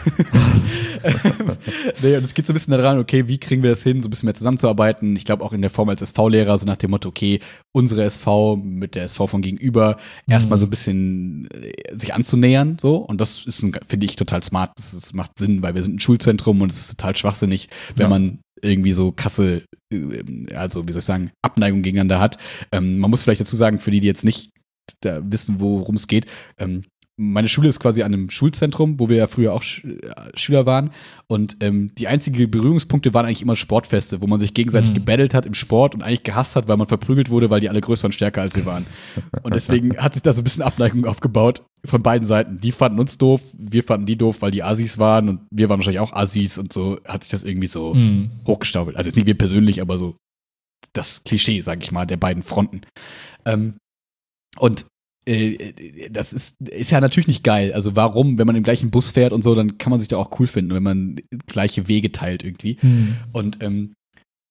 Nee, und es geht so ein bisschen daran, okay, wie kriegen wir das hin, so ein bisschen mehr zusammenzuarbeiten. Ich glaube auch in der Form als S V-Lehrer, so nach dem Motto, okay, unsere S V mit der S V von gegenüber mhm. erstmal so ein bisschen äh, sich anzunähern, so. Und das ist, finde ich, total smart. Das, das macht Sinn, weil wir sind ein Schulzentrum und es ist total schwachsinnig, wenn ja. man irgendwie so krasse, also wie soll ich sagen, Abneigung gegeneinander hat. Ähm, man muss vielleicht dazu sagen, für die, die jetzt nicht da wissen, worum es geht, ähm, meine Schule ist quasi an einem Schulzentrum, wo wir ja früher auch Sch- Schüler waren. Und ähm, die einzigen Berührungspunkte waren eigentlich immer Sportfeste, wo man sich gegenseitig mhm. gebettelt hat im Sport und eigentlich gehasst hat, weil man verprügelt wurde, weil die alle größer und stärker als wir waren. Und deswegen hat sich da so ein bisschen Abneigung aufgebaut von beiden Seiten. Die fanden uns doof, wir fanden die doof, weil die Assis waren und wir waren wahrscheinlich auch Assis und so hat sich das irgendwie so mhm. hochgestaupelt. Also jetzt nicht wir persönlich, aber so das Klischee, sag ich mal, der beiden Fronten. Ähm, und das ist, ist ja natürlich nicht geil. Also warum, wenn man im gleichen Bus fährt und so, dann kann man sich da auch cool finden, wenn man gleiche Wege teilt irgendwie. Hm. Und ähm,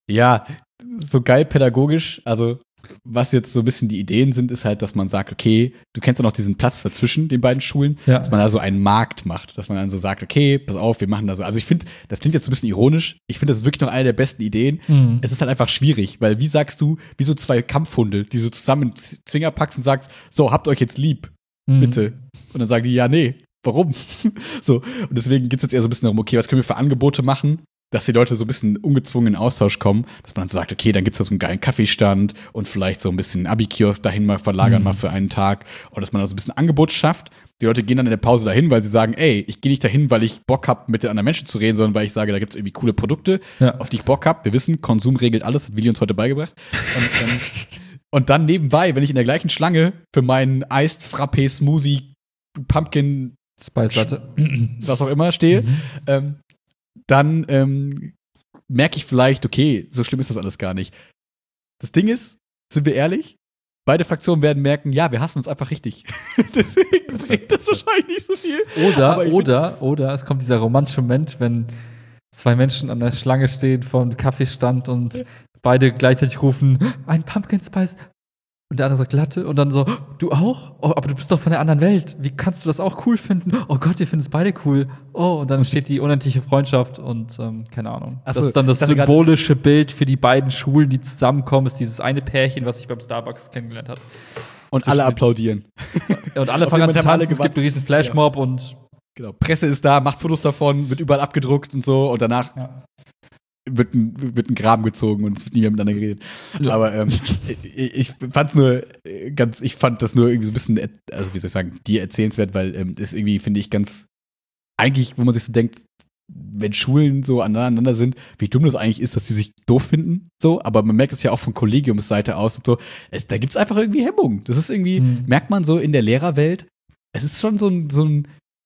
Ja, so geil pädagogisch. Also, was jetzt so ein bisschen die Ideen sind, ist halt, dass man sagt, okay, du kennst ja noch diesen Platz dazwischen den beiden Schulen, Ja. dass man da so einen Markt macht, dass man dann so sagt, okay, pass auf, wir machen da so. Also ich finde, das klingt jetzt so ein bisschen ironisch. Ich finde, das ist wirklich noch eine der besten Ideen. Mhm. Es ist halt einfach schwierig, weil wie sagst du, wie so zwei Kampfhunde, die so zusammen in Zwinger packst und sagst, so, habt euch jetzt lieb, Mhm. bitte. Und dann sagen die, ja, nee, warum? So, und deswegen geht es jetzt eher so ein bisschen darum, okay, was können wir für Angebote machen, dass die Leute so ein bisschen ungezwungen in Austausch kommen, dass man dann so sagt, okay, dann gibt's da so einen geilen Kaffeestand und vielleicht so ein bisschen Abi-Kiosk dahin mal verlagern, Mhm. mal für einen Tag. Und dass man da so ein bisschen Angebot schafft. Die Leute gehen dann in der Pause dahin, weil sie sagen, ey, ich gehe nicht dahin, weil ich Bock hab, mit den anderen Menschen zu reden, sondern weil ich sage, da gibt's irgendwie coole Produkte, Ja. auf die ich Bock hab. Wir wissen, Konsum regelt alles, hat Willi uns heute beigebracht. Und, ähm, und dann nebenbei, wenn ich in der gleichen Schlange für meinen Iced Frappé Smoothie Pumpkin Spice Latte. was auch immer stehe, Mhm. ähm, dann ähm, merke ich vielleicht, okay, so schlimm ist das alles gar nicht. Das Ding ist, sind wir ehrlich, beide Fraktionen werden merken, ja, wir hassen uns einfach richtig. Deswegen bringt das wahrscheinlich nicht so viel. Oder, Aber ich oder, oder es kommt dieser romantische Moment, wenn zwei Menschen an der Schlange stehen vor einem Kaffeestand und beide gleichzeitig rufen, ein Pumpkin Spice. Und der andere sagt Latte und dann so, du auch? Oh, aber du bist doch von der anderen Welt. Wie kannst du das auch cool finden? Oh Gott, wir finden es beide cool. Oh, und dann entsteht die unendliche Freundschaft und ähm, keine Ahnung. Ach so, das ist dann das ich dachte grad- symbolische Bild für die beiden Schulen, die zusammenkommen, ist dieses eine Pärchen, was sich beim Starbucks kennengelernt hat. Und zwischen alle den- applaudieren. Und alle Auf fangen an jeden zu Fall haben alle tanzen, es gibt einen riesen gewartet. Flashmob und Genau. Presse ist da, macht Fotos davon, wird überall abgedruckt und so und danach ja. wird ein, wird ein Graben gezogen und es wird nie mehr miteinander geredet. Ja. Aber ähm, ich, ich fand's nur äh, ganz, ich fand das nur irgendwie so ein bisschen, also wie soll ich sagen, dir erzählenswert, weil ähm, das irgendwie, finde ich, ganz, eigentlich, wo man sich so denkt, wenn Schulen so aneinander sind, wie dumm das eigentlich ist, dass sie sich doof finden, so, aber man merkt es ja auch von Kollegiumsseite aus und so, es, da gibt's einfach irgendwie Hemmungen. Das ist irgendwie, Mhm. merkt man so in der Lehrerwelt, es ist schon so ein, so ein,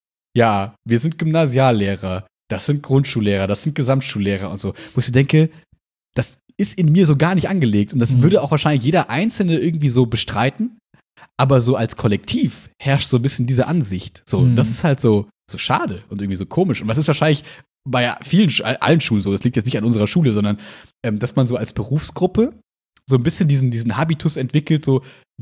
ja, wir sind Gymnasiallehrer, das sind Grundschullehrer, das sind Gesamtschullehrer und so, wo ich so denke, das ist in mir so gar nicht angelegt und das Mhm. würde auch wahrscheinlich jeder Einzelne irgendwie so bestreiten, aber so als Kollektiv herrscht so ein bisschen diese Ansicht. So, Mhm. das ist halt so, so schade und irgendwie so komisch. Und das ist wahrscheinlich bei vielen, Sch- allen Schulen so, das liegt jetzt nicht an unserer Schule, sondern ähm, dass man so als Berufsgruppe so ein bisschen diesen, diesen Habitus entwickelt, so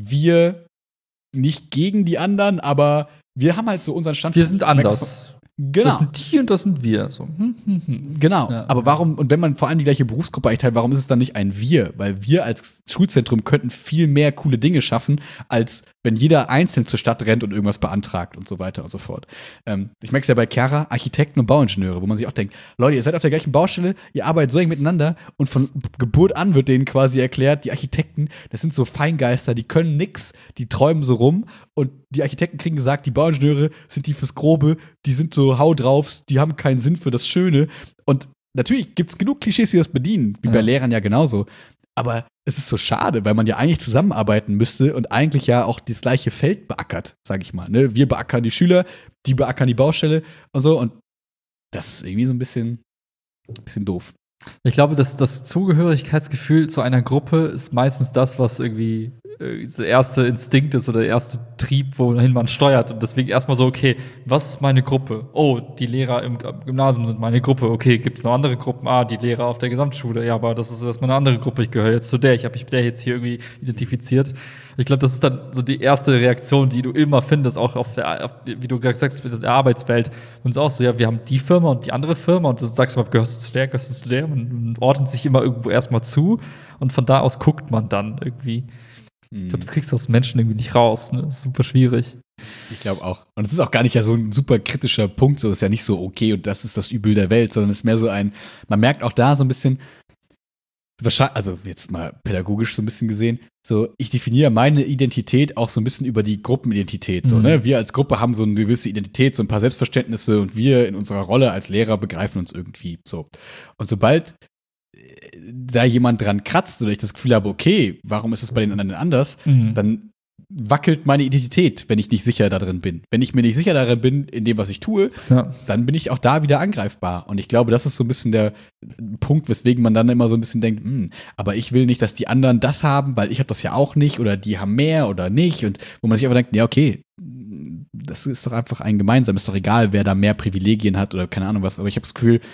wir nicht gegen die anderen, aber wir haben halt so unseren Standpunkt. Wir sind anders. Genau. Das sind die und das sind wir. So. Hm, hm, hm. Genau, Ja. aber warum, und wenn man vor allem die gleiche Berufsgruppe eigentlich teilt, warum ist es dann nicht ein Wir? Weil wir als Schulzentrum könnten viel mehr coole Dinge schaffen, als wenn jeder einzeln zur Stadt rennt und irgendwas beantragt und so weiter und so fort. Ähm, ich merke es ja bei Chiara, Architekten und Bauingenieure, wo man sich auch denkt, Leute, ihr seid auf der gleichen Baustelle, ihr arbeitet so eng miteinander und von Geburt an wird denen quasi erklärt, die Architekten, das sind so Feingeister, die können nix, die träumen so rum und die Architekten kriegen gesagt, die Bauingenieure sind die fürs Grobe, die sind so hau drauf, die haben keinen Sinn für das Schöne. Und natürlich gibt es genug Klischees, die das bedienen, wie Ja. bei Lehrern ja genauso. Aber es ist so schade, weil man ja eigentlich zusammenarbeiten müsste und eigentlich ja auch das gleiche Feld beackert, sag ich mal. Ne? Wir beackern die Schüler, die beackern die Baustelle und so. Und das ist irgendwie so ein bisschen, bisschen doof. Ich glaube, dass das Zugehörigkeitsgefühl zu einer Gruppe ist meistens das, was irgendwie äh, der erste Instinkt ist oder der erste Trieb, wohin man steuert. Und deswegen erstmal so, okay, was ist meine Gruppe? Oh, die Lehrer im G- Gymnasium sind meine Gruppe. Okay, gibt es noch andere Gruppen? Ah, die Lehrer auf der Gesamtschule. Ja, aber das ist erstmal eine andere Gruppe. Ich gehöre jetzt zu der. Ich habe mich mit der jetzt hier irgendwie identifiziert. Ich glaube, das ist dann so die erste Reaktion, die du immer findest, auch auf der, auf, wie du gesagt hast, mit der Arbeitswelt. Und es ist auch so, ja, wir haben die Firma und die andere Firma und du sagst mal, gehörst du zu der, gehörst du zu der? Man ordnet sich immer irgendwo erstmal zu und von da aus guckt man dann irgendwie. Ich glaube, das kriegst du aus Menschen irgendwie nicht raus. Ne? Das ist super schwierig. Ich glaube auch. Und es ist auch gar nicht ja so ein super kritischer Punkt. So ist ja nicht so, okay, und das ist das Übel der Welt, sondern es ist mehr so ein, man merkt auch da so ein bisschen, wahrscheinlich, also jetzt mal pädagogisch so ein bisschen gesehen, so, ich definiere meine Identität auch so ein bisschen über die Gruppenidentität. So, Mhm. ne? Wir als Gruppe haben so eine gewisse Identität, so ein paar Selbstverständnisse und wir in unserer Rolle als Lehrer begreifen uns irgendwie so. Und sobald äh, da jemand dran kratzt oder ich das Gefühl habe, okay, warum ist es bei den anderen anders, Mhm. dann wackelt meine Identität, wenn ich nicht sicher darin bin. Wenn ich mir nicht sicher darin bin, in dem, was ich tue, Ja. dann bin ich auch da wieder angreifbar. Und ich glaube, das ist so ein bisschen der Punkt, weswegen man dann immer so ein bisschen denkt, hm, aber ich will nicht, dass die anderen das haben, weil ich habe das ja auch nicht oder die haben mehr oder nicht. Und wo man sich einfach denkt, ja, okay, das ist doch einfach ein gemeinsames, ist doch egal, wer da mehr Privilegien hat oder keine Ahnung was. Aber ich habe das Gefühl,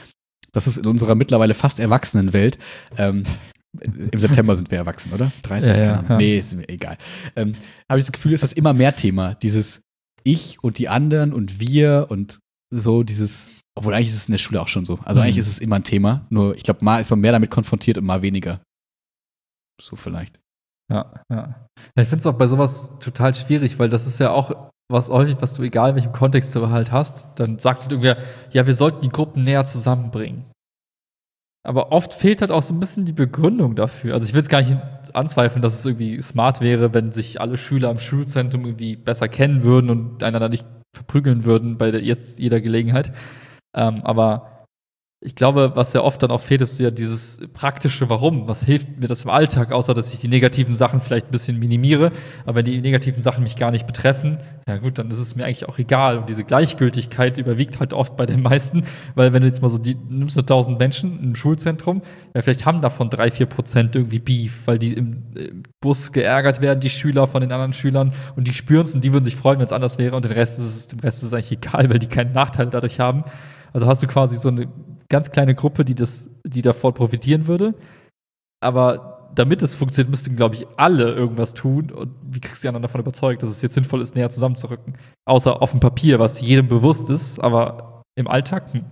Das ist in unserer mittlerweile fast erwachsenen Welt. Ähm, Im September sind wir erwachsen, oder? dreißig? Ja, ja, ja. Nee, ist mir egal. Ähm, habe ich das Gefühl, ist das immer mehr Thema. Dieses Ich und die anderen und wir und so dieses, obwohl eigentlich ist es in der Schule auch schon so. Also Mhm. eigentlich ist es immer ein Thema. Nur ich glaube, mal ist man mehr damit konfrontiert und mal weniger. So vielleicht. Ja, ja. Ich finde es auch bei sowas total schwierig, weil das ist ja auch was häufig, was du, egal in welchem Kontext du halt hast, dann sagt halt irgendwer, ja, wir sollten die Gruppen näher zusammenbringen. Aber oft fehlt halt auch so ein bisschen die Begründung dafür. Also ich will jetzt gar nicht anzweifeln, dass es irgendwie smart wäre, wenn sich alle Schüler am Schulzentrum irgendwie besser kennen würden und einander nicht verprügeln würden bei der, jetzt jeder Gelegenheit. Ähm, aber ich glaube, was ja oft dann auch fehlt, ist ja dieses praktische Warum. Was hilft mir das im Alltag, außer dass ich die negativen Sachen vielleicht ein bisschen minimiere. Aber wenn die negativen Sachen mich gar nicht betreffen, ja gut, dann ist es mir eigentlich auch egal. Und diese Gleichgültigkeit überwiegt halt oft bei den meisten. Weil wenn du jetzt mal so, die nimmst du tausend Menschen im Schulzentrum, ja vielleicht haben davon drei, vier Prozent irgendwie Beef, weil die im, im Bus geärgert werden, die Schüler von den anderen Schülern. Und die spüren es und die würden sich freuen, wenn es anders wäre. Und den Rest ist es, dem Rest ist es eigentlich egal, weil die keinen Nachteil dadurch haben. Also hast du quasi so eine ganz kleine Gruppe, die das, die davon profitieren würde. Aber damit es funktioniert, müssten, glaube ich, alle irgendwas tun. Und wie kriegst du die anderen davon überzeugt, dass es jetzt sinnvoll ist, näher zusammenzurücken? Außer auf dem Papier, was jedem bewusst ist, aber im Alltag. Hm.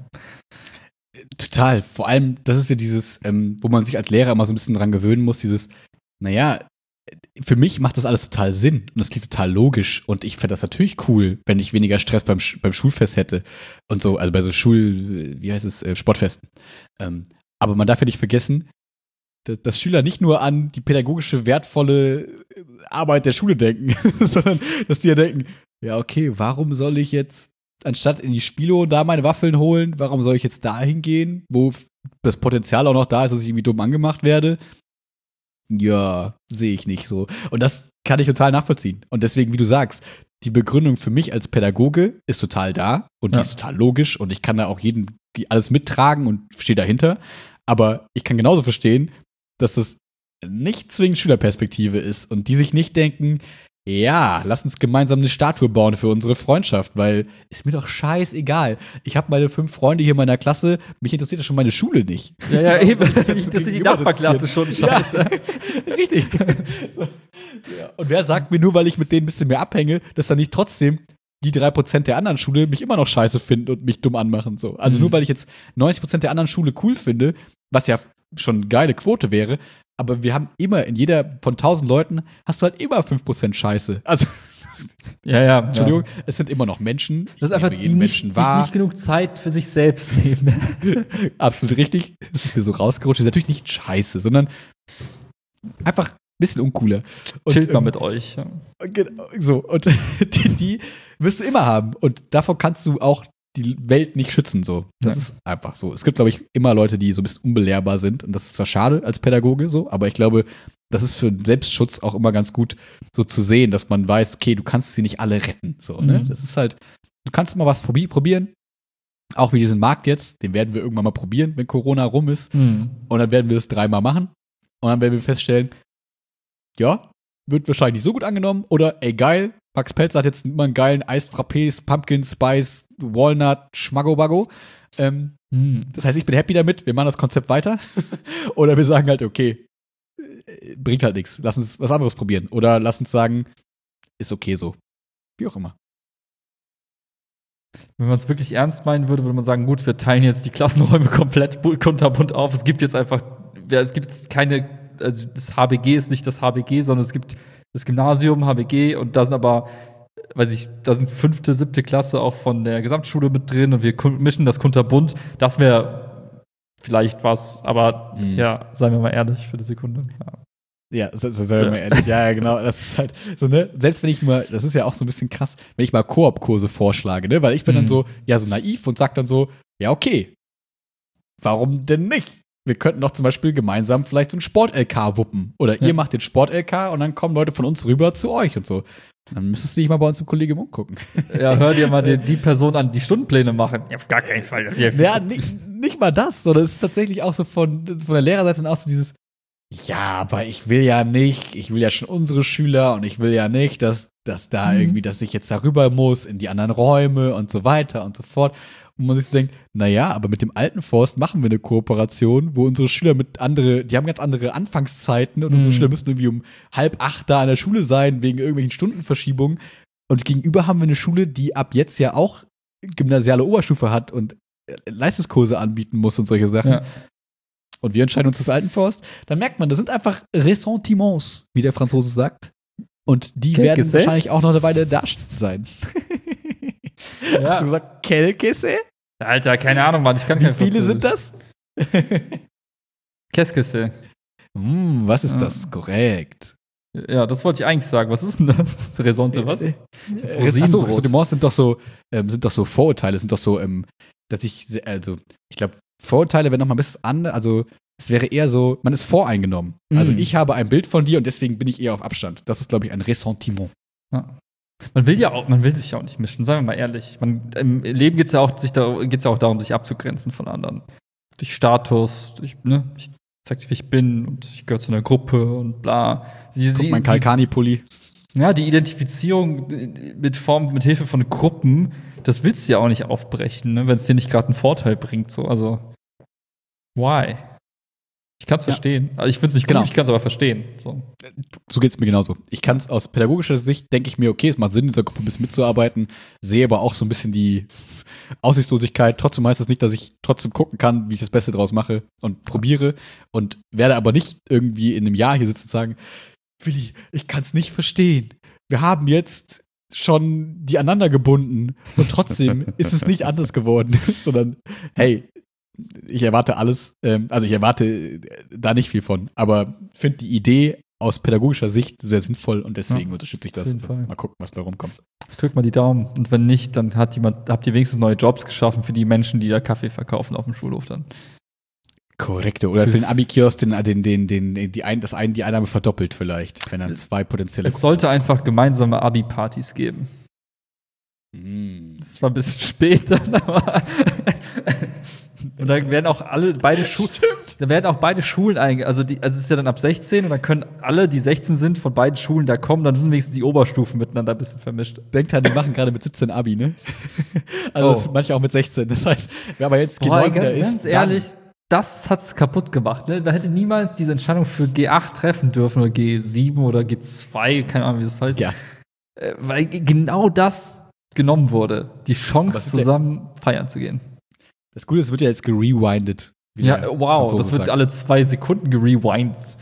Total. Vor allem, das ist ja dieses, ähm, wo man sich als Lehrer immer so ein bisschen dran gewöhnen muss, dieses, naja, für mich macht das alles total Sinn und das klingt total logisch und ich fände das natürlich cool, wenn ich weniger Stress beim, beim Schulfest hätte und so, also bei so Schul, wie heißt es, äh, Sportfesten. Ähm, aber man darf ja nicht vergessen, dass, dass Schüler nicht nur an die pädagogische, wertvolle Arbeit der Schule denken, sondern dass die ja denken, ja okay, warum soll ich jetzt anstatt in die Spilo da meine Waffeln holen, warum soll ich jetzt da hingehen, wo das Potenzial auch noch da ist, dass ich irgendwie dumm angemacht werde? Ja, sehe ich nicht so. Und das kann ich total nachvollziehen. Und deswegen, wie du sagst, die Begründung für mich als Pädagoge ist total da und die Ja. ist total logisch und ich kann da auch jeden alles mittragen und stehe dahinter. Aber ich kann genauso verstehen, dass das nicht zwingend Schülerperspektive ist und die sich nicht denken, ja, lass uns gemeinsam eine Statue bauen für unsere Freundschaft, weil ist mir doch scheißegal. Ich habe meine fünf Freunde hier in meiner Klasse, mich interessiert ja schon meine Schule nicht. Ja, ja, eben. Also, ich Das ist die Nachbarklasse schon scheiße. Ja, richtig. So. Ja. Und wer sagt mir nur, weil ich mit denen ein bisschen mehr abhänge, dass dann nicht trotzdem die drei Prozent der anderen Schule mich immer noch scheiße finden und mich dumm anmachen? So. Also Mhm. nur weil ich jetzt neunzig Prozent der anderen Schule cool finde, was ja schon eine geile Quote wäre, aber wir haben immer, in jeder von tausend Leuten, hast du halt immer fünf Prozent Scheiße. Also, Ja, ja. Entschuldigung, Ja. es sind immer noch Menschen. Das ist einfach, Ich die nehme jeden nicht, Menschen sich wahr. nicht genug Zeit für sich selbst nehmen. Absolut richtig. Das ist mir so rausgerutscht. Das ist natürlich nicht scheiße, sondern einfach ein bisschen uncooler. Und, Chillt mal ähm, mit euch. Ja. Genau, so. Und die, die wirst du immer haben. Und davor kannst du auch die Welt nicht schützen. So. Das Ja. ist einfach so. Es gibt, glaube ich, immer Leute, die so ein bisschen unbelehrbar sind. Und das ist zwar schade als Pädagoge so, aber ich glaube, das ist für den Selbstschutz auch immer ganz gut, so zu sehen, dass man weiß, okay, du kannst sie nicht alle retten. So, ne? Mhm. Das ist halt, du kannst mal was probi- probieren. Auch wie diesen Markt jetzt, den werden wir irgendwann mal probieren, wenn Corona rum ist. Hm. Und dann werden wir es dreimal machen. Und dann werden wir feststellen, ja, wird wahrscheinlich nicht so gut angenommen. Oder, ey, geil, Max Pelz hat jetzt immer einen geilen Eisfrappés, Pumpkin Spice, Walnut, Schmagobago. Ähm, Hm. das heißt, ich bin happy damit, wir machen das Konzept weiter. Oder wir sagen halt, okay, äh, bringt halt nichts, lass uns was anderes probieren. Oder lass uns sagen, ist okay so. Wie auch immer. Wenn man es wirklich ernst meinen würde, würde man sagen, gut, wir teilen jetzt die Klassenräume komplett bu- kunterbunt auf. Es gibt jetzt einfach, ja, es gibt jetzt keine, also das H B G ist nicht das H B G, sondern es gibt das Gymnasium, H B G und da sind aber, weiß ich, da sind fünfte, siebte Klasse auch von der Gesamtschule mit drin und wir kun- mischen das kunterbunt. Das wäre vielleicht was, aber Mhm. ja, seien wir mal ehrlich für die Sekunde. Ja. Ja, das, das sei mal ehrlich. Ja, ja, genau. Das ist halt so, ne? Selbst wenn ich mal, das ist ja auch so ein bisschen krass, wenn ich mal Koop-Kurse vorschlage, ne? Weil ich bin Mhm. dann so, ja, so naiv und sag dann so, ja, okay. Warum denn nicht? Wir könnten doch zum Beispiel gemeinsam vielleicht so ein Sport-L K wuppen. Oder Ja. ihr macht den Sport-L K und dann kommen Leute von uns rüber zu euch und so. Dann müsstest du dich mal bei uns im Kollegium umgucken. Ja, hör dir mal die, die Person an, die Stundenpläne machen. Ja, auf gar keinen Fall. Ja, Ja, nicht, nicht mal das, sondern es ist tatsächlich auch so von, von der Lehrerseite dann auch so dieses, ja, aber ich will ja nicht, ich will ja schon unsere Schüler und ich will ja nicht, dass dass da Mhm. irgendwie, dass ich jetzt darüber muss in die anderen Räume und so weiter und so fort. Und man sich so denkt, naja, aber mit dem alten Forst machen wir eine Kooperation, wo unsere Schüler mit andere, die haben ganz andere Anfangszeiten und unsere Mhm. Schüler müssen irgendwie um halb acht da an der Schule sein, wegen irgendwelchen Stundenverschiebungen. Und gegenüber haben wir eine Schule, die ab jetzt ja auch gymnasiale Oberstufe hat und Leistungskurse anbieten muss und solche Sachen. Ja. Und wir entscheiden uns das alten Forst. Dann merkt man, das sind einfach Ressentiments, wie der Franzose sagt. Und die Quel werden que wahrscheinlich auch noch eine Weile da sein. Ja. Hast du gesagt, Kelkesse? Alter, keine Ahnung, Mann. Ich kann Wie kein viele Französisch. sind das? Qu'est-ce que c'est? Hm, was ist Ja. das? Korrekt. Ja, das wollte ich eigentlich sagen. Was ist denn das? Resonte, was? Äh, Rosinenbrot. Achso, Ressentiments sind doch so, ähm, sind doch so Vorurteile, sind doch so, ähm, dass ich, se- also, ich glaube, Vorurteile werden noch mal ein bisschen anders, also, es wäre eher so, man ist voreingenommen. Also, Mhm. ich habe ein Bild von dir und deswegen bin ich eher auf Abstand. Das ist, glaube ich, ein Ressentiment. Ja. Man will ja auch, man will sich ja auch nicht mischen, seien wir mal ehrlich. Man, Im Leben geht es ja, auch, sich da, geht's ja auch darum, sich abzugrenzen von anderen. Durch Status, durch, ne, ich zeig dir, wie ich bin und ich gehöre zu einer Gruppe und bla. Die, Guck die, mal, die, Kalkani-Pulli. ja, die Identifizierung mit Form, mit Hilfe von Gruppen, das willst du ja auch nicht aufbrechen, ne, wenn es dir nicht gerade einen Vorteil bringt. So. Also, why? Ich kann es Ja. verstehen. Also ich finde es nicht Genau. gut, ich kann es aber verstehen. So. So geht es mir genauso. Ich kann es aus pädagogischer Sicht, denke ich mir, okay, es macht Sinn, in dieser Gruppe ein bisschen mitzuarbeiten, sehe aber auch so ein bisschen die Aussichtslosigkeit. Trotzdem heißt das nicht, dass ich trotzdem gucken kann, wie ich das Beste draus mache und probiere und werde aber nicht irgendwie in einem Jahr hier sitzen und sagen, Willi, ich kann es nicht verstehen. Wir haben jetzt schon die aneinander gebunden und trotzdem ist es nicht anders geworden, sondern hey, ich erwarte alles, ähm, also ich erwarte äh, da nicht viel von, aber finde die Idee aus pädagogischer Sicht sehr sinnvoll und deswegen Ja, unterstütze ich auf das. jeden Fall. Mal gucken, was da rumkommt. Ich drück mal die Daumen. Und wenn nicht, dann hat jemand, habt ihr wenigstens neue Jobs geschaffen für die Menschen, die da Kaffee verkaufen auf dem Schulhof dann. Korrekte. Oder für den Abi-Kiosk den, den, den, den, die, ein, das ein, die Einnahme verdoppelt vielleicht, wenn dann zwei potenzielle Es sollte einfach gemeinsame Abi-Partys geben. Mm. Das war ein bisschen spät dann, aber und dann werden auch alle, beide Schulen, da werden auch beide Schulen einge, also die, also es ist ja dann ab sechzehn und dann können alle, die sechzehn sind, von beiden Schulen da kommen, dann sind wenigstens die Oberstufen miteinander ein bisschen vermischt. Denkt halt, die machen gerade mit siebzehn Abi, ne? Also Oh. manche auch mit sechzehn. Das heißt, wer aber jetzt G Boah, neun ganz, wieder ist, ganz ehrlich, das hat's kaputt gemacht. Ne? Man hätte niemals diese Entscheidung für G acht treffen dürfen oder G sieben oder G zwei, keine Ahnung, wie das heißt. Ja. Äh, weil g- genau das genommen wurde, die Aber Chance es ist ja- zusammen feiern zu gehen. Das Gute ist, es wird ja jetzt gerewindet. wie Ja, der wow, Franzose das wird sagt. alle zwei Sekunden gerewindet.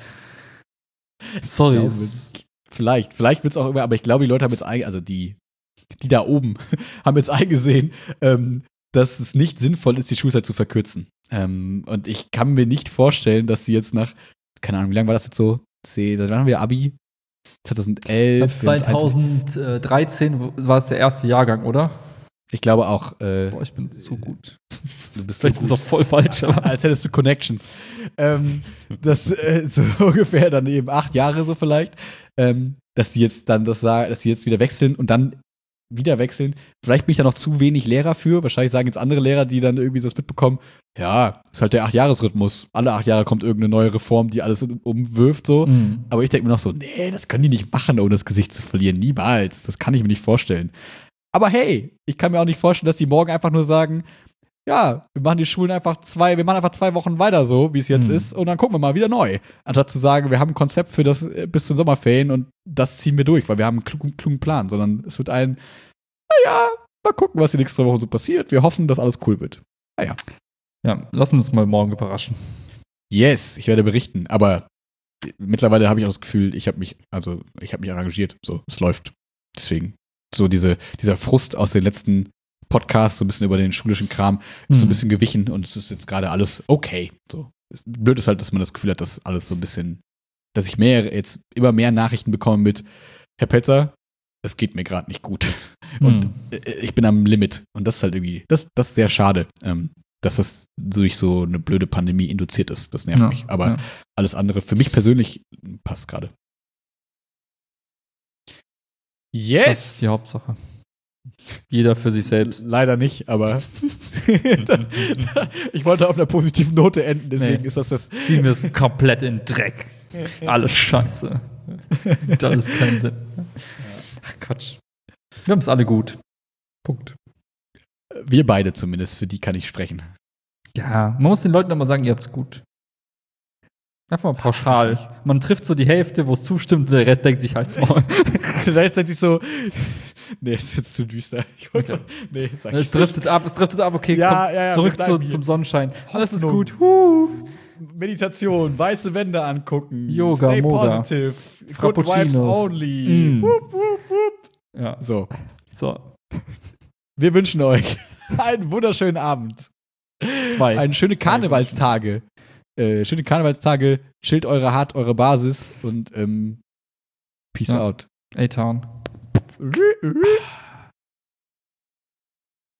Sorry. glaube, es- Vielleicht, vielleicht wird es auch immer, aber ich glaube, die Leute haben jetzt, ein, also die, die da oben, haben jetzt eingesehen, ähm, dass es nicht sinnvoll ist, die Schulzeit zu verkürzen. Ähm, und ich kann mir nicht vorstellen, dass sie jetzt nach, keine Ahnung, wie lange war das jetzt so? zehn, wann haben wir Abi? zweitausendelf. wir haben jetzt zweitausenddreizehn war es der erste Jahrgang, oder? Ich glaube auch, äh, Boah, ich bin so gut. du bist Vielleicht so ist es gut. auch voll falsch, aber. Als hättest du Connections. ähm, das äh, so ungefähr dann eben acht Jahre so vielleicht, ähm, dass die jetzt dann das sagen, dass sie jetzt wieder wechseln und dann wieder wechseln. Vielleicht bin ich da noch zu wenig Lehrer für. Wahrscheinlich sagen jetzt andere Lehrer, die dann irgendwie das mitbekommen, ja, ist halt der Acht-Jahres-Rhythmus. Alle acht Jahre kommt irgendeine neue Reform, die alles um- umwirft so. Mhm. Aber ich denke mir noch so, nee, das können die nicht machen, ohne das Gesicht zu verlieren. Niemals. Das kann ich mir nicht vorstellen. Aber hey, ich kann mir auch nicht vorstellen, dass die morgen einfach nur sagen, ja, wir machen die Schulen einfach zwei, wir machen einfach zwei Wochen weiter so, wie es jetzt Mhm. ist, und dann gucken wir mal wieder neu. Anstatt zu sagen, wir haben ein Konzept für das äh, bis zu den Sommerferien und das ziehen wir durch, weil wir haben einen klugen, klugen Plan, sondern es wird ein, naja, mal gucken, was die nächste Woche so passiert. Wir hoffen, dass alles cool wird. Naja. Ja, lassen uns mal morgen überraschen. Yes, ich werde berichten, aber mittlerweile habe ich auch das Gefühl, ich habe mich, also ich habe mich arrangiert, so, es läuft. Deswegen, so diese, dieser Frust aus den letzten Podcasts, so ein bisschen über den schulischen Kram, ist so ein Mhm. bisschen gewichen und es ist jetzt gerade alles okay. So. Blöd ist halt, dass man das Gefühl hat, dass alles so ein bisschen, dass ich mehr, jetzt immer mehr Nachrichten bekomme mit, Herr Petzer, es geht mir gerade nicht gut. Und Mhm. äh, ich bin am Limit. Und das ist halt irgendwie, das, das ist sehr schade, ähm, dass das durch so eine blöde Pandemie induziert ist. Das nervt Ja, mich. Aber ja. alles andere für mich persönlich passt gerade. Yes! Das ist die Hauptsache. Jeder für sich selbst. Leider nicht, aber ich wollte auf einer positiven Note enden, deswegen Nee. ist das das. Ziehen wir es komplett in den Dreck. Alles scheiße. Das ist keinen Sinn. Ach, Quatsch. Wir haben es alle gut. Punkt. Wir beide zumindest, für die kann ich sprechen. Ja, man muss den Leuten immer sagen, ihr habt's gut. Einfach mal pauschal. Man trifft so die Hälfte, wo es zustimmt, und der Rest denkt sich halt's mal. Gleichzeitig so, nee, ist jetzt zu düster. Ich wollte Okay. so, nee, sag Es ich driftet ab, es driftet ab, okay, Ja, komm, ja, ja, zurück wir zu, bleiben zum hier. Sonnenschein. Alles ist Hoffnung. gut. Huh. Meditation, weiße Wände angucken. Yoga, Stay Moga. positive. Good Frappuccinos. vibes only. Mm. Wupp, wupp, wupp. Ja, So, so. wir wünschen euch einen wunderschönen Abend. Zwei. Eine schöne Zwei Karnevalstage. Äh, schöne Karnevalstage. Chillt eure Hart, eure Basis und ähm, Peace Ja. out. A-Town.